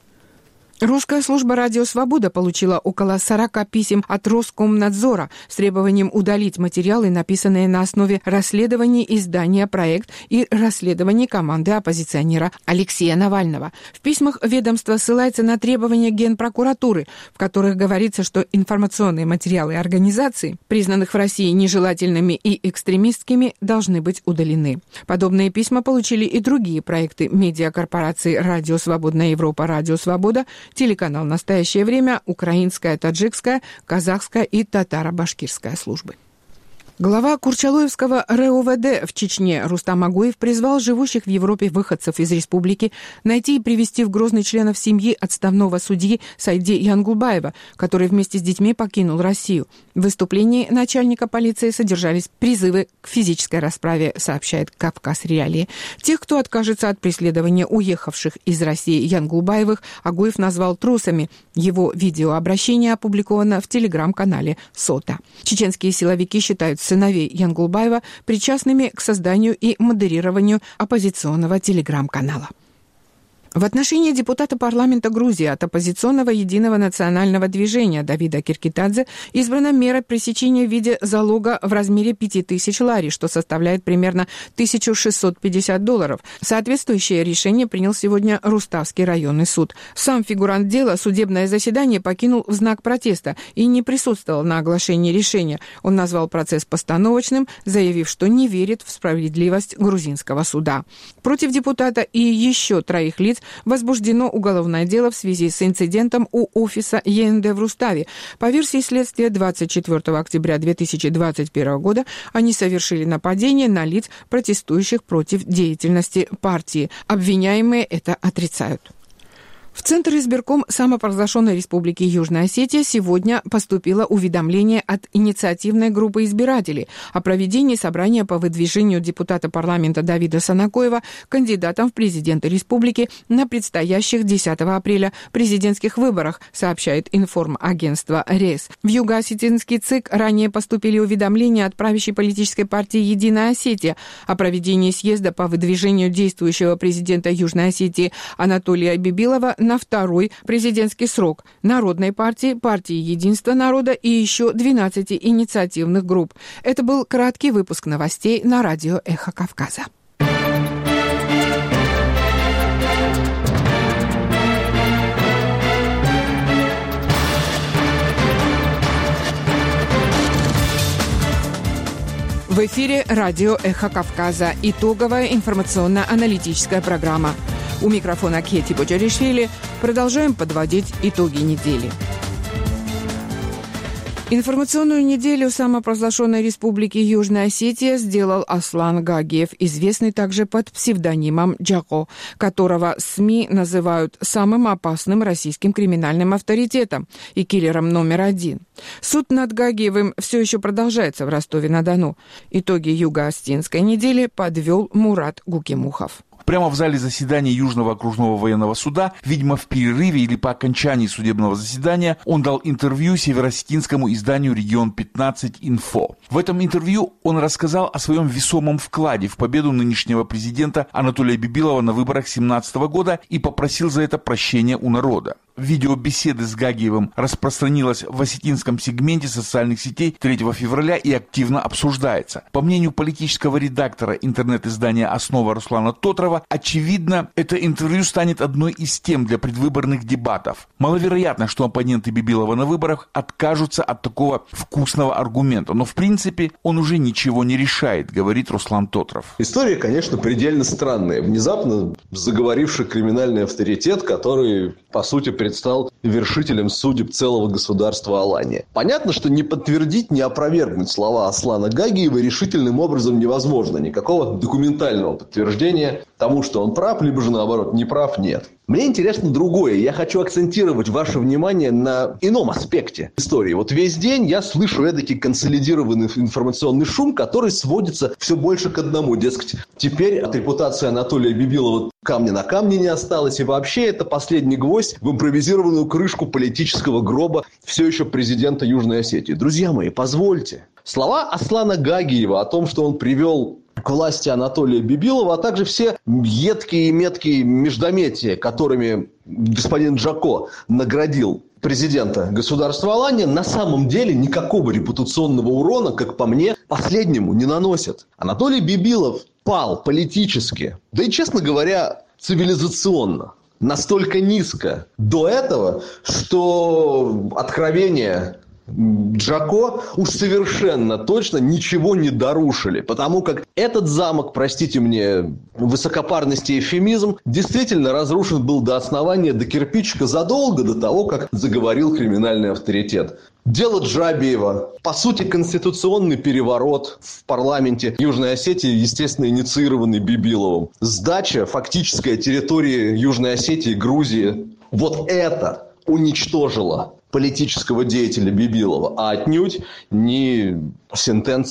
Русская служба «Радио Свобода» получила около 40 писем от Роскомнадзора с требованием удалить материалы, написанные на основе расследований издания «Проект» и расследований команды оппозиционера Алексея Навального. В письмах ведомство ссылается на требования Генпрокуратуры, в которых говорится, что информационные материалы организаций, признанных в России нежелательными и экстремистскими, должны быть удалены. Подобные письма получили и другие проекты медиакорпорации «Радио Свободная Европа», «Радио Свобода», телеканал «Настоящее время», украинская, таджикская, казахская и татаро-башкирская службы. Глава Курчалоевского РОВД в Чечне Рустам Агуев призвал живущих в Европе выходцев из республики найти и привести в Грозный членов семьи отставного судьи Сайди Янгулбаева, который вместе с детьми покинул Россию. В выступлении начальника полиции содержались призывы к физической расправе, сообщает «Кавказ Реалии». Тех, кто откажется от преследования уехавших из России Янгулбаевых, Агуев назвал трусами. Его видеообращение опубликовано в телеграм-канале «Сота». Чеченские силовики считают сыновей Янгулбаева причастными к созданию и модерированию оппозиционного телеграм-канала. В отношении депутата парламента Грузии от оппозиционного Единого национального движения Давида Киркитадзе избрана мера пресечения в виде залога в размере 5000 лари, что составляет примерно $1650. Соответствующее решение принял сегодня Руставский районный суд. Сам фигурант дела судебное заседание покинул в знак протеста и не присутствовал на оглашении решения. Он назвал процесс постановочным, заявив, что не верит в справедливость грузинского суда. Против депутата и еще 3 лиц возбуждено уголовное дело в связи с инцидентом у офиса ЕНД в Руставе. По версии следствия, 24 октября 2021 года они совершили нападение на лиц, протестующих против деятельности партии. Обвиняемые это отрицают. В Центр избирком самопровозглашенной Республики Южная Осетия сегодня поступило уведомление от инициативной группы избирателей о проведении собрания по выдвижению депутата парламента Давида Санакоева кандидатом в президенты республики на предстоящих 10 апреля президентских выборах, сообщает информагентство РЕС. В Юго-Осетинский ЦИК ранее поступили уведомления от правящей политической партии «Единая Осетия» о проведении съезда по выдвижению действующего президента Южной Осетии Анатолия Бибилова на 2-й президентский срок, Народной партии, партии Единства народа и еще 12 инициативных групп. Это был краткий выпуск новостей на радио «Эхо Кавказа». В эфире радио «Эхо Кавказа». Итоговая информационно-аналитическая программа. У микрофона Кети Боджаришвили. Продолжаем подводить итоги недели. Информационную неделю самопровозглашенной Республики Южная Осетия сделал Аслан Гагиев, известный также под псевдонимом Джако, которого СМИ называют самым опасным российским криминальным авторитетом и киллером номер 1. Суд над Гагиевым все еще продолжается в Ростове-на-Дону. Итоги Юго-Осетинской недели подвел Мурат Гукимухов. Прямо в зале заседания Южного окружного военного суда, видимо, в перерыве или по окончании судебного заседания, он дал интервью североосетинскому изданию «Регион-15 Инфо». В этом интервью он рассказал о своем весомом вкладе в победу нынешнего президента Анатолия Бибилова на выборах 2017 года и попросил за это прощения у народа. Видеобеседы с Гагиевым распространилась в осетинском сегменте социальных сетей 3 февраля и активно обсуждается. По мнению политического редактора интернет-издания «Основа» Руслана Тотрова, очевидно, это интервью станет одной из тем для предвыборных дебатов. Маловероятно, что оппоненты Бибилова на выборах откажутся от такого вкусного аргумента, но в принципе он уже ничего не решает, говорит Руслан Тотров. История, конечно, предельно странная. Внезапно заговоривший криминальный авторитет, который, по сути, предстал вершителем судеб целого государства Алания. Понятно, что не подтвердить, не опровергнуть слова Аслана Гагиева решительным образом невозможно. Никакого документального подтверждения тому, что он прав, либо же наоборот не прав, нет. Мне интересно другое. Я хочу акцентировать ваше внимание на ином аспекте истории. Вот весь день я слышу эдакий консолидированный информационный шум, который сводится все больше к одному. Дескать, теперь от репутации Анатолия Бибилова камня на камне не осталось. И вообще это последний гвоздь в импровизированную крышку политического гроба все еще президента Южной Осетии. Друзья мои, позвольте. Слова Аслана Гагиева о том, что он привел к власти Анатолия Бибилова, а также все едкие и меткие междометия, которыми господин Джако наградил президента государства Алания, на самом деле никакого репутационного урона, как по мне, последнему не наносят. Анатолий Бибилов пал политически, да и, честно говоря, цивилизационно. Настолько низко до этого, что откровения Джако уж совершенно точно ничего не дорушили, потому как этот замок, простите мне высокопарность и эвфемизм, действительно разрушен был до основания, до кирпичика задолго до того, как заговорил криминальный авторитет. Дело Джабиева, по сути, конституционный переворот в парламенте Южной Осетии, естественно, инициированный Бибиловым. Сдача, фактическая территории Южной Осетии, Грузии. Вот это уничтожило политического деятеля Бибилова, а отнюдь не сентенции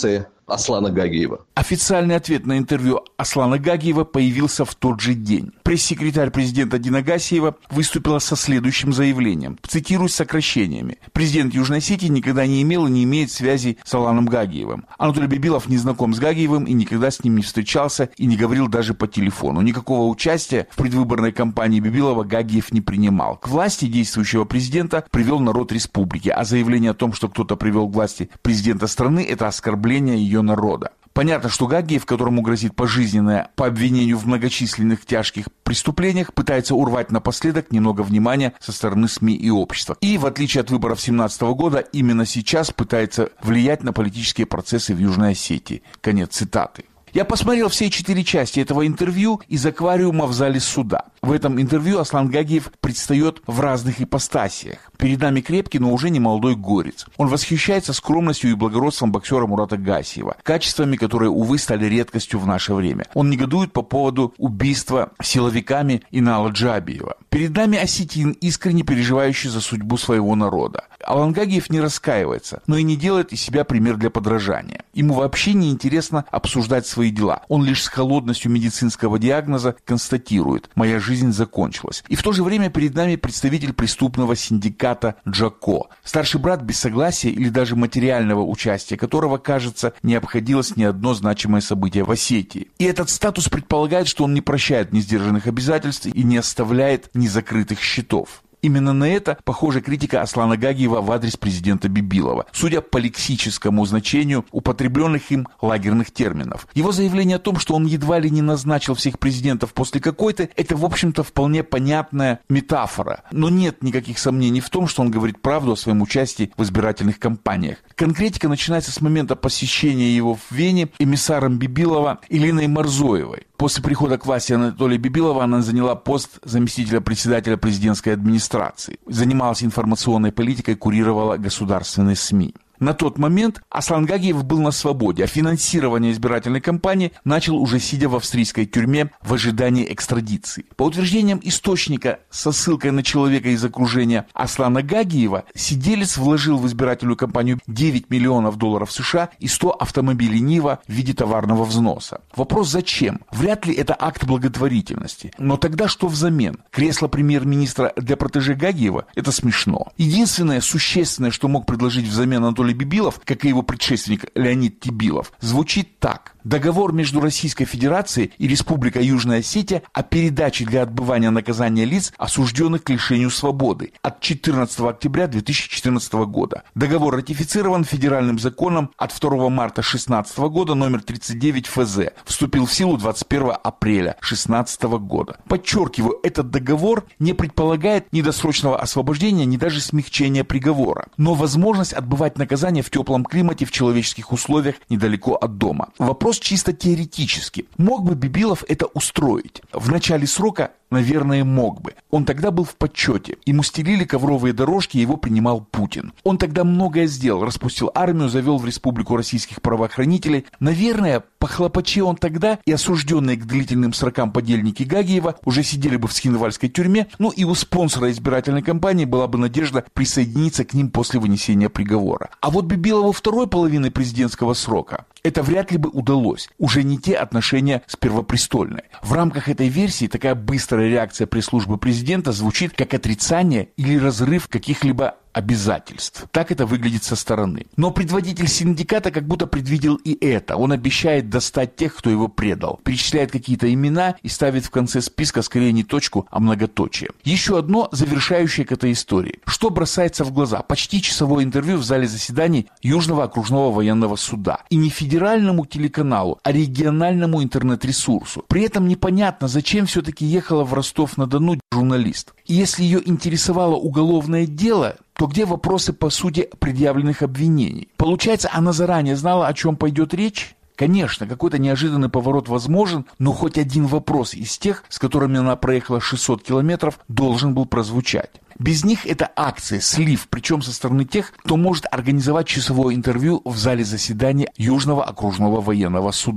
Аслана Гагиева. Официальный ответ на интервью Аслана Гагиева появился в тот же день. Пресс-секретарь президента Дина Гасиева выступила со следующим заявлением. Цитирую с сокращениями. Президент Южной Осетии никогда не имел и не имеет связи с Аланом Гагиевым. Анатолий Бибилов не знаком с Гагиевым и никогда с ним не встречался и не говорил даже по телефону. Никакого участия в предвыборной кампании Бибилова Гагиев не принимал. К власти действующего президента привел народ республики, а заявление о том, что кто-то привел к власти президента страны, это оскорбление ее народа. Понятно, что Гагиев, которому грозит пожизненное по обвинению в многочисленных тяжких преступлениях, пытается урвать напоследок немного внимания со стороны СМИ и общества. И, в отличие от выборов 2017 года, именно сейчас пытается влиять на политические процессы в Южной Осетии. Конец цитаты. Я посмотрел все 4 части этого интервью из аквариума в зале суда. В этом интервью Аслан Гагиев предстает в разных ипостасиях. Перед нами крепкий, но уже не молодой горец. Он восхищается скромностью и благородством боксера Мурата Гасиева, качествами, которые, увы, стали редкостью в наше время. Он негодует по поводу убийства силовиками Инала Джабиева. Перед нами осетин, искренне переживающий за судьбу своего народа. Алан Гагиев не раскаивается, но и не делает из себя пример для подражания. Ему вообще не интересно обсуждать свои дела. Он лишь с холодностью медицинского диагноза констатирует: «Моя жизнь закончилась». И в то же время перед нами представитель преступного синдиката Джако, старший брат без согласия или даже материального участия которого, кажется, не обходилось ни одно значимое событие в Осетии. И этот статус предполагает, что он не прощает несдержанных обязательств и не оставляет незакрытых счетов. Именно на это похожа критика Аслана Гагиева в адрес президента Бибилова, судя по лексическому значению употребленных им лагерных терминов. Его заявление о том, что он едва ли не назначил всех президентов после какой-то, это, в общем-то, вполне понятная метафора. Но нет никаких сомнений в том, что он говорит правду о своем участии в избирательных кампаниях. Конкретика начинается с момента посещения его в Вене эмиссаром Бибилова Илиной Марзоевой. После прихода к власти Анатолия Бибилова она заняла пост заместителя председателя президентской администрации. Занималась информационной политикой, курировала государственные СМИ. На тот момент Аслан Гагиев был на свободе, а финансирование избирательной кампании начал уже сидя в австрийской тюрьме в ожидании экстрадиции. По утверждениям источника со ссылкой на человека из окружения Аслана Гагиева, сиделец вложил в избирательную кампанию $9 миллионов США и 100 автомобилей Нива в виде товарного взноса. Вопрос: зачем? Вряд ли это акт благотворительности. Но тогда что взамен? Кресло премьер-министра для протеже Гагиева? Это смешно. Единственное существенное, что мог предложить взамен Анатолий Бибилов, как и его предшественник Леонид Тибилов, звучит так. Договор между Российской Федерацией и Республикой Южная Осетия о передаче для отбывания наказания лиц, осужденных к лишению свободы, от 14 октября 2014 года. Договор ратифицирован федеральным законом от 2 марта 2016 года номер 39 ФЗ. Вступил в силу 21 апреля 2016 года. Подчеркиваю, этот договор не предполагает ни досрочного освобождения, ни даже смягчения приговора, но возможность отбывать наказание в теплом климате, в человеческих условиях, недалеко от дома. Вопрос чисто теоретически. Мог бы Бибилов это устроить? В начале срока, наверное, мог бы. Он тогда был в почете. Ему стелили ковровые дорожки, его принимал Путин. Он тогда многое сделал. Распустил армию, завел в республику российских правоохранителей. Наверное, похлопоче он тогда, и осужденные к длительным срокам подельники Гагиева уже сидели бы в Схинвальской тюрьме, ну и у спонсора избирательной кампании была бы надежда присоединиться к ним после вынесения приговора. А вот Бибилову второй половины президентского срока это вряд ли бы удалось. Уже не те отношения с Первопрестольной. В рамках этой версии такая быстрая реакция пресс-службы президента звучит как отрицание или разрыв каких-либо обязательств. Так это выглядит со стороны. Но предводитель синдиката как будто предвидел и это. Он обещает достать тех, кто его предал. Перечисляет какие-то имена и ставит в конце списка скорее не точку, а многоточие. Еще одно завершающее к этой истории. Что бросается в глаза? Почти часовое интервью в зале заседаний Южного окружного военного суда. И не федеральному телеканалу, а региональному интернет-ресурсу. При этом непонятно, зачем все-таки ехала в Ростов-на-Дону журналист. И если ее интересовало уголовное дело, то где вопросы по сути предъявленных обвинений? Получается, она заранее знала, о чем пойдет речь? Конечно, какой-то неожиданный поворот возможен, но хоть один вопрос из тех, с которыми она проехала 600 километров, должен был прозвучать. Без них это акция, слив, причем со стороны тех, кто может организовать часовое интервью в зале заседания Южного окружного военного суда.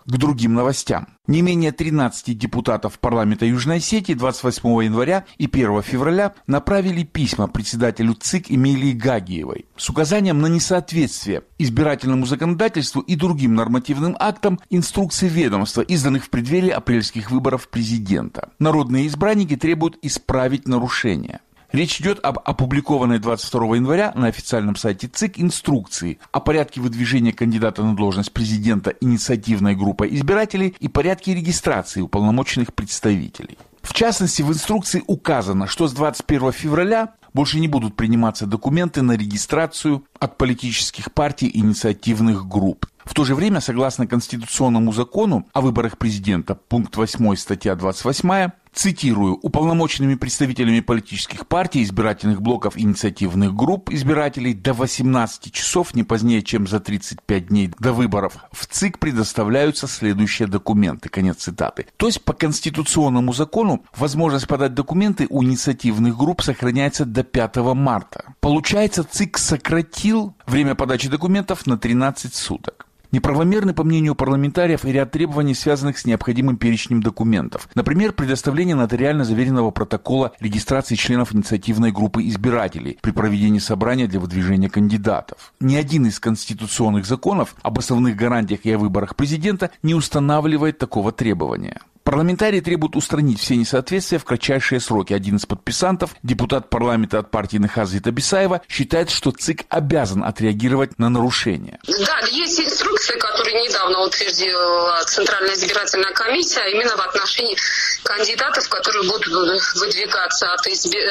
К другим новостям. Не менее 13 депутатов парламента Южной Осетии 28 января и 1 февраля направили письма председателю ЦИК Эмилии Гагиевой с указанием на несоответствие избирательному законодательству и другим нормативным актам инструкций ведомства, изданных в преддверии апрельских выборов президента. Народные избранники требуют исправить нарушения. Речь идет об опубликованной 22 января на официальном сайте ЦИК инструкции о порядке выдвижения кандидата на должность президента инициативной группой избирателей и порядке регистрации уполномоченных представителей. В частности, в инструкции указано, что с 21 февраля больше не будут приниматься документы на регистрацию от политических партий и инициативных групп. В то же время, согласно Конституционному закону о выборах президента, пункт 8 статья 28, цитирую, уполномоченными представителями политических партий, избирательных блоков, инициативных групп избирателей до 18 часов, не позднее, чем за 35 дней до выборов, в ЦИК предоставляются следующие документы. Конец цитаты. То есть по Конституционному закону возможность подать документы у инициативных групп сохраняется до 5 марта. Получается, ЦИК сократил время подачи документов на 13 суток. Неправомерны, по мнению парламентариев, и ряд требований, связанных с необходимым перечнем документов. Например, предоставление нотариально заверенного протокола регистрации членов инициативной группы избирателей при проведении собрания для выдвижения кандидатов. Ни один из конституционных законов об основных гарантиях и о выборах президента не устанавливает такого требования. Парламентарии требуют устранить все несоответствия в кратчайшие сроки. Один из подписантов, депутат парламента от партии Нехазы Табисаева, считает, что ЦИК обязан отреагировать на нарушения. Да, есть инструкции, которые недавно утвердила Центральная избирательная комиссия, именно в отношении кандидатов, которые будут выдвигаться от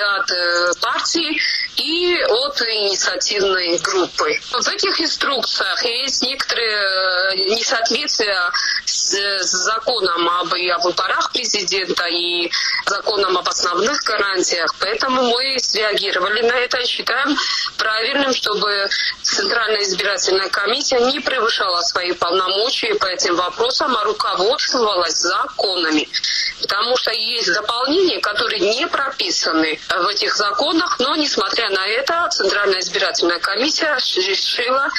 партии и от инициативной группы. В этих инструкциях есть некоторые несоответствия с законом об выборах президента и законом об основных гарантиях. Поэтому мы среагировали на это и считаем правильным, чтобы Центральная избирательная комиссия не превышала свои полномочия по этим вопросам, а руководствовалась законами. Потому что есть дополнения, которые не прописаны в этих законах, но, несмотря на это, Центральная избирательная комиссия решила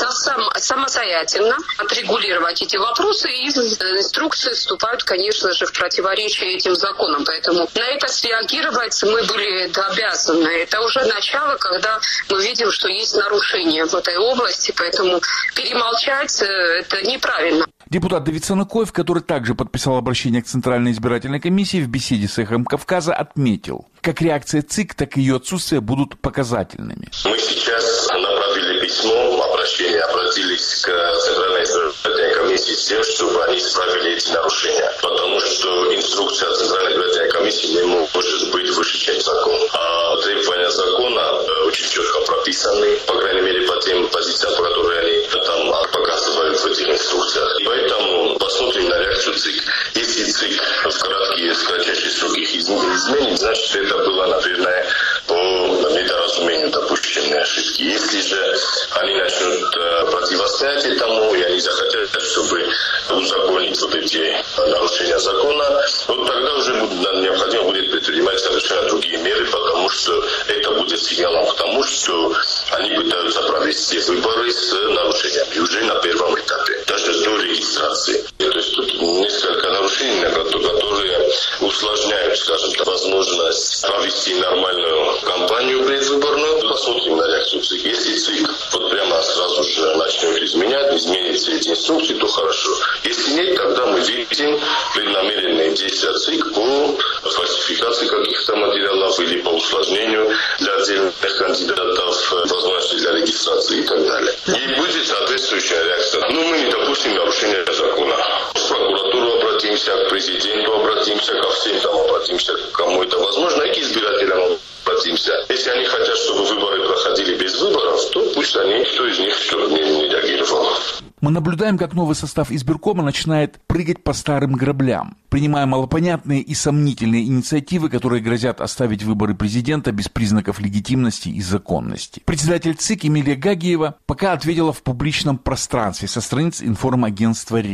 самостоятельно отрегулировать эти вопросы, и инструкции вступают, конечно же, в противоречие этим законам. Поэтому на это среагировать мы были обязаны. Это уже начало, когда мы видим, что есть нарушения в этой области, поэтому перемолчать это неправильно. Депутат Давид Санукоев, который также подписал обращение к Центральной избирательной комиссии, в беседе с «Эхом Кавказа» отметил, как реакция ЦИК, так и ее отсутствие будут показательными. Мы сейчас направили письмо, обращение, обратились к Центральной избирательной комиссии с тем, чтобы они исправили эти нарушения. Потому что инструкция Центральной избирательной комиссии не может быть выше, чем закон. А требования закона очень четко прописаны, по крайней мере, по тем позициям, которые они там показывают в этих инструкциях. И поэтому посмотрим на реакцию ЦИК. Если ЦИК в кратчайшие сроки их изменит, значит, это было, наверное, по недоразумению допущенные ошибки. Если же они начнут противостоять этому, и они захотят, чтобы узаконить вот эти нарушения закона, вот тогда уже необходимо будет предпринимать совершенно другие меры, потому что это будет сигналом к тому, что они пытаются провести выборы с нарушениями уже на первом этапе, даже до регистрации. То есть тут несколько нарушений, которые усложняют, скажем так, возможность провести нормальную кампанию предвыборную. Посмотрим на реакцию ЦИК. Если ЦИК вот прямо сразу же начнет изменить все эти инструкции, то хорошо. Если нет, тогда мы видим преднамеренные действия ЦИК по фальсификации каких-то материалов или по усложнению для отдельных кандидатов, возможности для регистрации и так далее. И будет соответствующая реакция. Но мы не допустим нарушения закона. В прокуратуру обратимся, к президенту обратимся, ко всем там обратимся, кому это возможно, и к избирателям обратимся. Если они хотят, чтобы выборы проходили без выборов, то пусть никто из них не реагировал. Мы наблюдаем, как новый состав избиркома начинает прыгать по старым граблям, принимая малопонятные и сомнительные инициативы, которые грозят оставить выборы президента без признаков легитимности и законности. Председатель ЦИК Эмилия Гагиева пока ответила в публичном пространстве со страниц информагентства РЕС.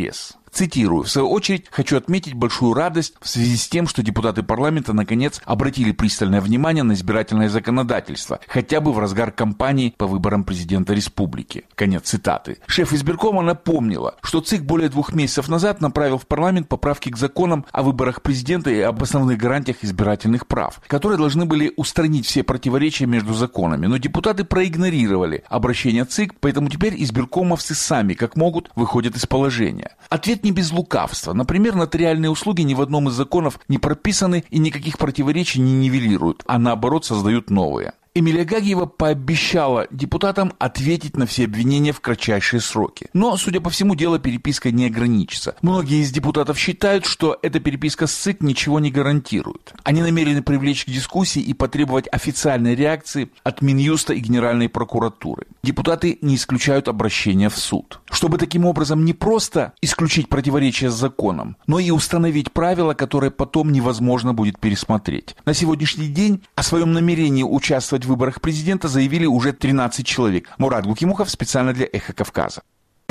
Цитирую: «В свою очередь хочу отметить большую радость в связи с тем, что депутаты парламента наконец обратили пристальное внимание на избирательное законодательство, хотя бы в разгар кампании по выборам президента республики». Конец цитаты. Шеф избиркома напомнила, что ЦИК более 2 месяцев назад направил в парламент поправки к законам о выборах президента и об основных гарантиях избирательных прав, которые должны были устранить все противоречия между законами. Но депутаты проигнорировали обращение ЦИК, поэтому теперь избиркомовцы сами, как могут, выходят из положения. Ответ не без лукавства. Например, нотариальные услуги ни в одном из законов не прописаны и никаких противоречий не нивелируют, а наоборот создают новые. Эмилия Гагиева пообещала депутатам ответить на все обвинения в кратчайшие сроки. Но, судя по всему, дело перепиской не ограничится. Многие из депутатов считают, что эта переписка с ЦИК ничего не гарантирует. Они намерены привлечь к дискуссии и потребовать официальной реакции от Минюста и Генеральной прокуратуры. Депутаты не исключают обращения в суд, чтобы таким образом не просто исключить противоречия с законом, но и установить правила, которые потом невозможно будет пересмотреть. На сегодняшний день о своем намерении участвовать в выборах президента заявили уже 13 человек. Мурат Гукимухов специально для «Эхо Кавказа».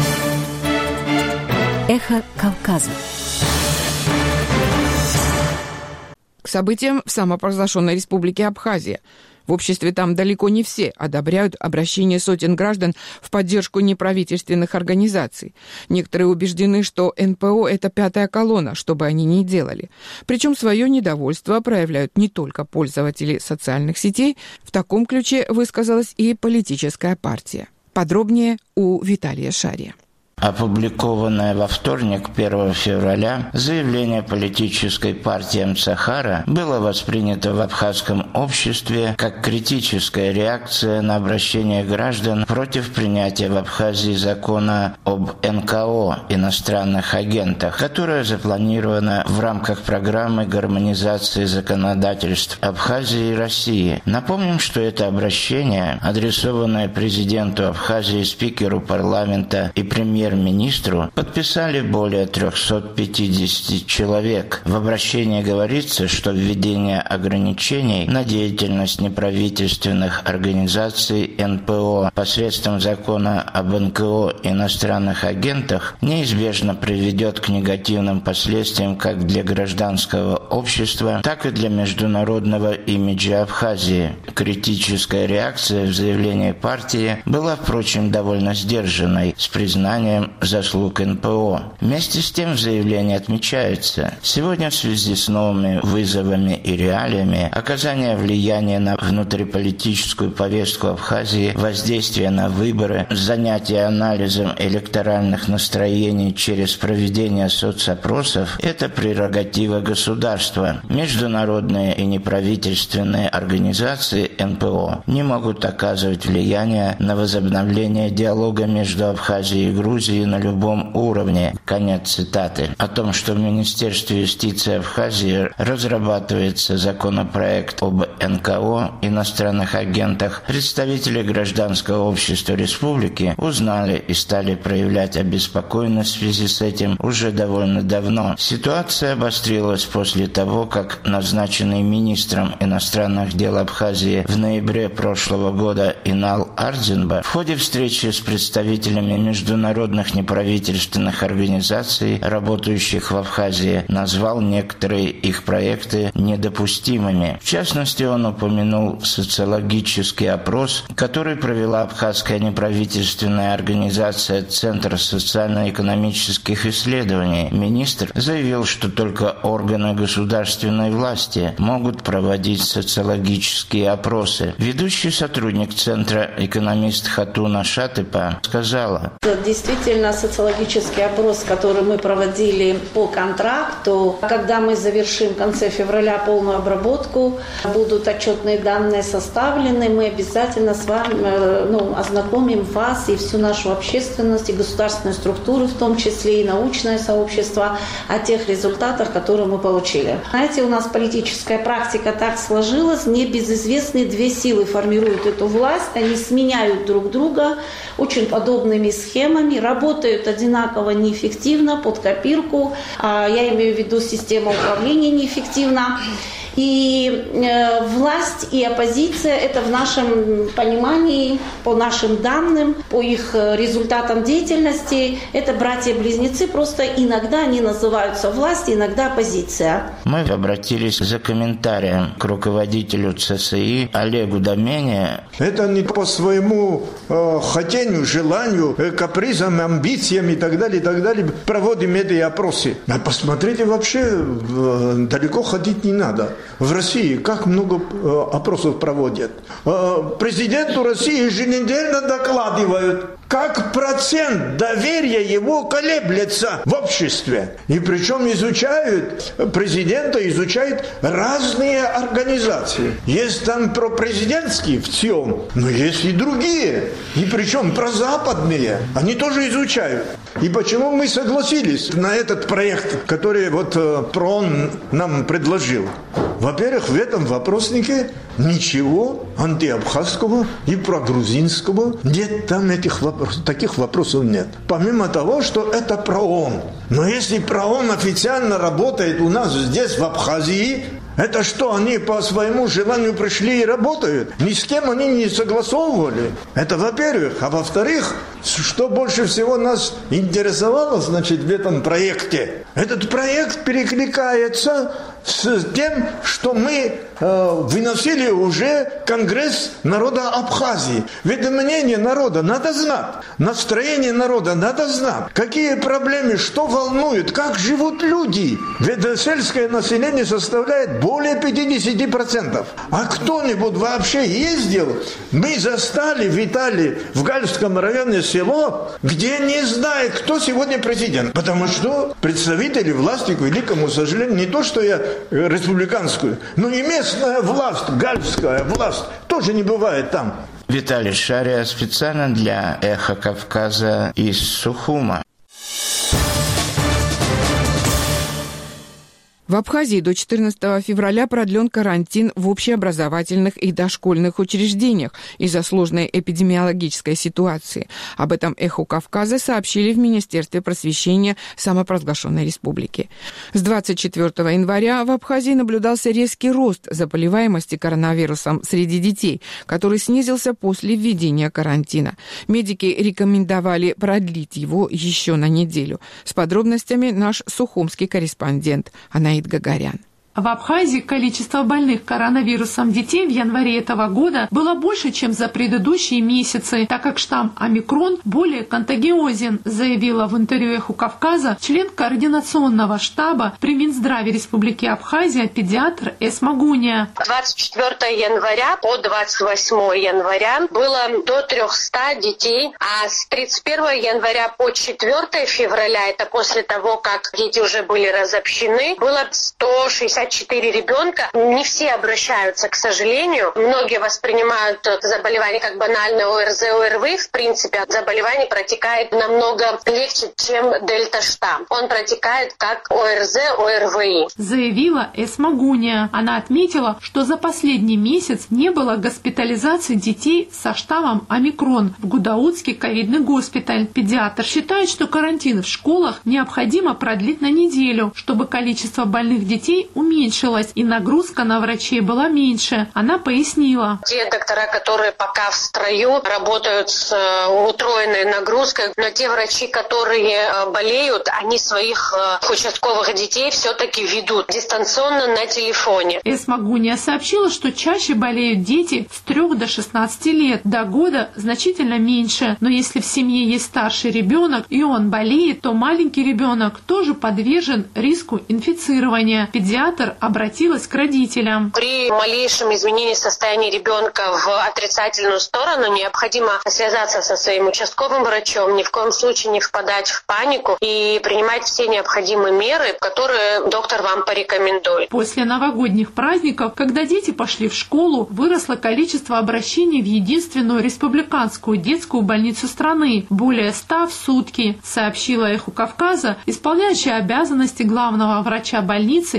«Эхо Кавказа». К событиям в самопровозглашенной республике Абхазия. В обществе там далеко не все одобряют обращение сотен граждан в поддержку неправительственных организаций. Некоторые убеждены, что НПО – это пятая колонна, что бы они ни делали. Причем свое недовольство проявляют не только пользователи социальных сетей. В таком ключе высказалась и политическая партия. Подробнее у Виталия Шария. Опубликованное во вторник, 1 февраля, заявление политической партии Амсахара было воспринято в абхазском обществе как критическая реакция на обращение граждан против принятия в Абхазии закона об НКО, иностранных агентах, которое запланировано в рамках программы гармонизации законодательств Абхазии и России. Напомним, что это обращение, адресованное президенту Абхазии, спикеру парламента и премьеру министру, подписали более 350 человек. В обращении говорится, что введение ограничений на деятельность неправительственных организаций НПО посредством закона об НКО иностранных агентах неизбежно приведет к негативным последствиям как для гражданского общества, так и для международного имиджа Абхазии. Критическая реакция в заявлении партии была, впрочем, довольно сдержанной, с признанием заслуг НПО. Вместе с тем в заявлении отмечается: сегодня в связи с новыми вызовами и реалиями оказание влияния на внутриполитическую повестку Абхазии, воздействие на выборы, занятие анализом электоральных настроений через проведение соцопросов – это прерогатива государства. Международные и неправительственные организации НПО не могут оказывать влияние на возобновление диалога между Абхазией и Грузией на любом уровне. Конец цитаты. О том, что в Министерстве юстиции Абхазии разрабатывается законопроект об НКО, иностранных агентах, представители гражданского общества республики узнали и стали проявлять обеспокоенность в связи с этим уже довольно давно. Ситуация обострилась после того, как назначенный министром иностранных дел Абхазии в ноябре прошлого года Инал Ардзинба в ходе встречи с представителями международных неправительственных организаций, работающих в Абхазии, назвал некоторые их проекты недопустимыми. В частности, он упомянул социологический опрос, который провела абхазская неправительственная организация Центр социально-экономических исследований. Министр заявил, что только органы государственной власти могут проводить социологические опросы. Ведущий сотрудник Центра, экономист Хатуна Шатыпа, сказала: действительно, социологический опрос, который мы проводили по контракту, когда мы завершим в конце февраля полную обработку, будут отчетные данные составлены, мы обязательно с вами ознакомим вас и всю нашу общественность, и государственные структуры, в том числе и научное сообщество, о тех результатах, которые мы получили. Знаете, у нас политическая практика так сложилась, небезызвестные две силы формируют эту власть, они сменяют друг друга очень подобными схемами, работают одинаково неэффективно, под копирку. Я имею в виду, система управления неэффективна. И власть и оппозиция – это в нашем понимании, по нашим данным, по их результатам деятельности, это братья-близнецы, просто иногда они называются власть, иногда оппозиция. Мы обратились за комментарием к руководителю ЦСИ Олегу Домене. Это не по своему хотению, желанию, капризам, амбициям и так далее проводим эти опросы. А посмотрите, вообще далеко ходить не надо. В России как много опросов проводят. Президенту России еженедельно докладывают, как процент доверия его колеблется в обществе. И причем президента изучают разные организации. Есть там пропрезидентские в ЦИОМ, но есть и другие. И причем прозападные. Они тоже изучают. И почему мы согласились на этот проект, который ПРООН нам предложил? Во-первых, в этом вопроснике ничего антиабхазского и прогрузинского нет, там таких вопросов нет. Помимо того, что это ПРООН. Но если ПРООН официально работает у нас здесь, в Абхазии, это что, они по своему желанию пришли и работают? Ни с кем они не согласовывали. Это во-первых. А во-вторых, что больше всего нас интересовало, в этом проекте? Этот проект перекликается с тем, что мы выносили уже Конгресс народа Абхазии. Ведь мнение народа надо знать, настроение народа надо знать, какие проблемы, что волнует, как живут люди. Ведь сельское население составляет более 50%. А кто-нибудь вообще ездил? Мы застали в Италии, в Гальском районе село, где не знает, кто сегодня президент. Потому что представители власти, к великому сожалению, не то, что я республиканскую, но и местная власть, гальская власть, тоже не бывает там. Виталий Шария специально для «Эхо Кавказа» из Сухума. В Абхазии до 14 февраля продлен карантин в общеобразовательных и дошкольных учреждениях из-за сложной эпидемиологической ситуации. Об этом «Эхо Кавказа» сообщили в Министерстве просвещения самопровозглашенной республики. С 24 января в Абхазии наблюдался резкий рост заболеваемости коронавирусом среди детей, который снизился после введения карантина. Медики рекомендовали продлить его еще на неделю. С подробностями наш сухумский корреспондент Анаид Гагарян. В Абхазии количество больных коронавирусом детей в январе этого года было больше, чем за предыдущие месяцы, так как штамм омикрон более контагиозен, заявила в интервью «Эху Кавказа» член координационного штаба при Минздраве Республики Абхазия педиатр Эсмагуния. 24 января по 28 января было до 300 детей, а с 31 января по 4 февраля, это после того, как дети уже были разобщены, было 164 ребенка. Не все обращаются, к сожалению. Многие воспринимают это заболевание как банальное ОРЗ, ОРВИ. В принципе, заболевание протекает намного легче, чем дельта-штамм. Он протекает как ОРЗ, ОРВИ. Заявила Эсмагуния. Она отметила, что за последний месяц не было госпитализации детей со штаммом омикрон в Гудаутский ковидный госпиталь. Педиатр считает, что карантин в школах необходимо продлить на неделю, чтобы количество больных детей уменьшилось и нагрузка на врачей была меньше. Она пояснила. Те доктора, которые пока в строю, работают с утроенной нагрузкой, но те врачи, которые болеют, они своих участковых детей все-таки ведут дистанционно на телефоне. Эсмагуния сообщила, что чаще болеют дети с 3 до 16 лет, до года значительно меньше. Но если в семье есть старший ребенок и он болеет, то маленький ребенок тоже подвержен риску инфицирования. Педиатр обратилась к родителям. При малейшем изменении состояния ребенка в отрицательную сторону необходимо связаться со своим участковым врачом, ни в коем случае не впадать в панику и принимать все необходимые меры, которые доктор вам порекомендует. После новогодних праздников, когда дети пошли в школу, выросло количество обращений в единственную республиканскую детскую больницу страны, более 100 в сутки, сообщила «Эху Кавказа» исполняющая обязанности главного врача больницы Инесса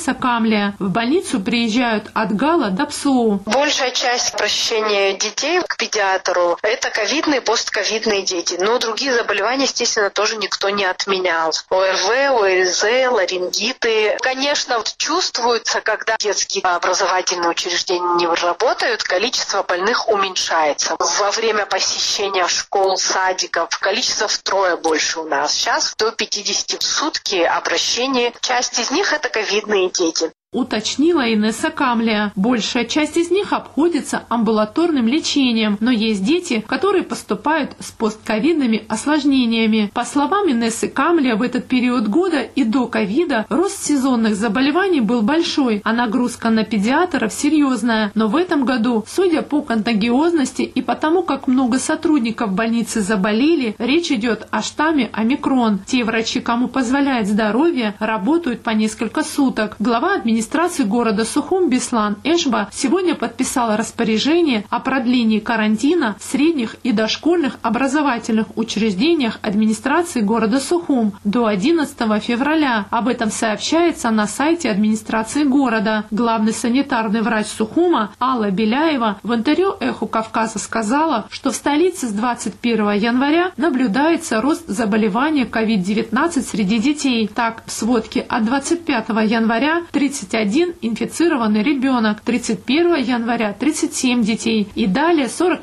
Инесса Камлия. В больницу приезжают от Гала до ПСУ. Большая часть обращения детей к педиатру – это ковидные, постковидные дети. Но другие заболевания, естественно, тоже никто не отменял. ОРВ, ОРЗ, ларингиты. Конечно, чувствуется, когда детские образовательные учреждения не работают, количество больных уменьшается. Во время посещения школ, садиков количество втрое больше у нас. Сейчас до 50 в сутки обращений. Часть из них – это ковидные дети. Уточнила Инесса Камлия. Большая часть из них обходится амбулаторным лечением, но есть дети, которые поступают с постковидными осложнениями. По словам Инессы Камлия, в этот период года и до ковида рост сезонных заболеваний был большой, а нагрузка на педиатров серьезная. Но в этом году, судя по контагиозности и потому, как много сотрудников больницы заболели, речь идет о штамме омикрон. Те врачи, кому позволяет здоровье, работают по несколько суток. Глава администрации города Сухум Беслан Эшба сегодня подписала распоряжение о продлении карантина в средних и дошкольных образовательных учреждениях администрации города Сухум до 11 февраля. Об этом сообщается на сайте администрации города. Главный санитарный врач Сухума Алла Беляева в интервью «Эху Кавказа» сказала, что в столице с 21 января наблюдается рост заболевания COVID-19 среди детей. Так, в сводке от 25 января 31 инфицированный ребенок, 31 января 37 детей и далее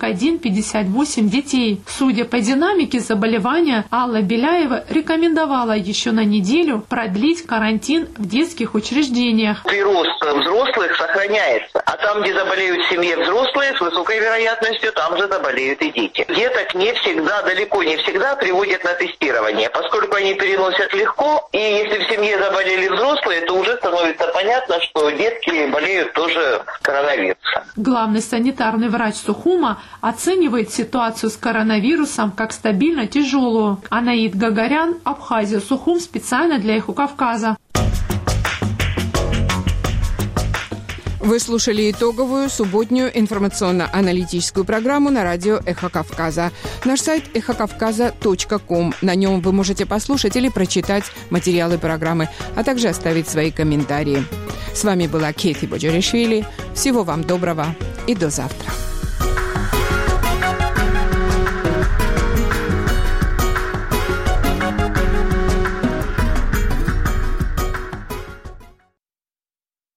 41-58 детей. Судя по динамике заболевания, Алла Беляева рекомендовала еще на неделю продлить карантин в детских учреждениях. Прирост взрослых сохраняется, а там, где заболеют в семье взрослые, с высокой вероятностью там же заболеют и дети. Деток не всегда, далеко не всегда приводят на тестирование, поскольку они переносят легко, и если в семье заболели взрослые, то уже становится понятно, что детки болеют тоже коронавирусом. Главный санитарный врач Сухума оценивает ситуацию с коронавирусом как стабильно тяжелую. Анаид Гагарян, Абхазия, Сухум, специально для «Эхо Кавказа». Вы слушали итоговую субботнюю информационно-аналитическую программу на радио «Эхо Кавказа». Наш сайт эхокавказа.ком. На нем вы можете послушать или прочитать материалы программы, а также оставить свои комментарии. С вами была Кейти Боджаришвили. Всего вам доброго и до завтра.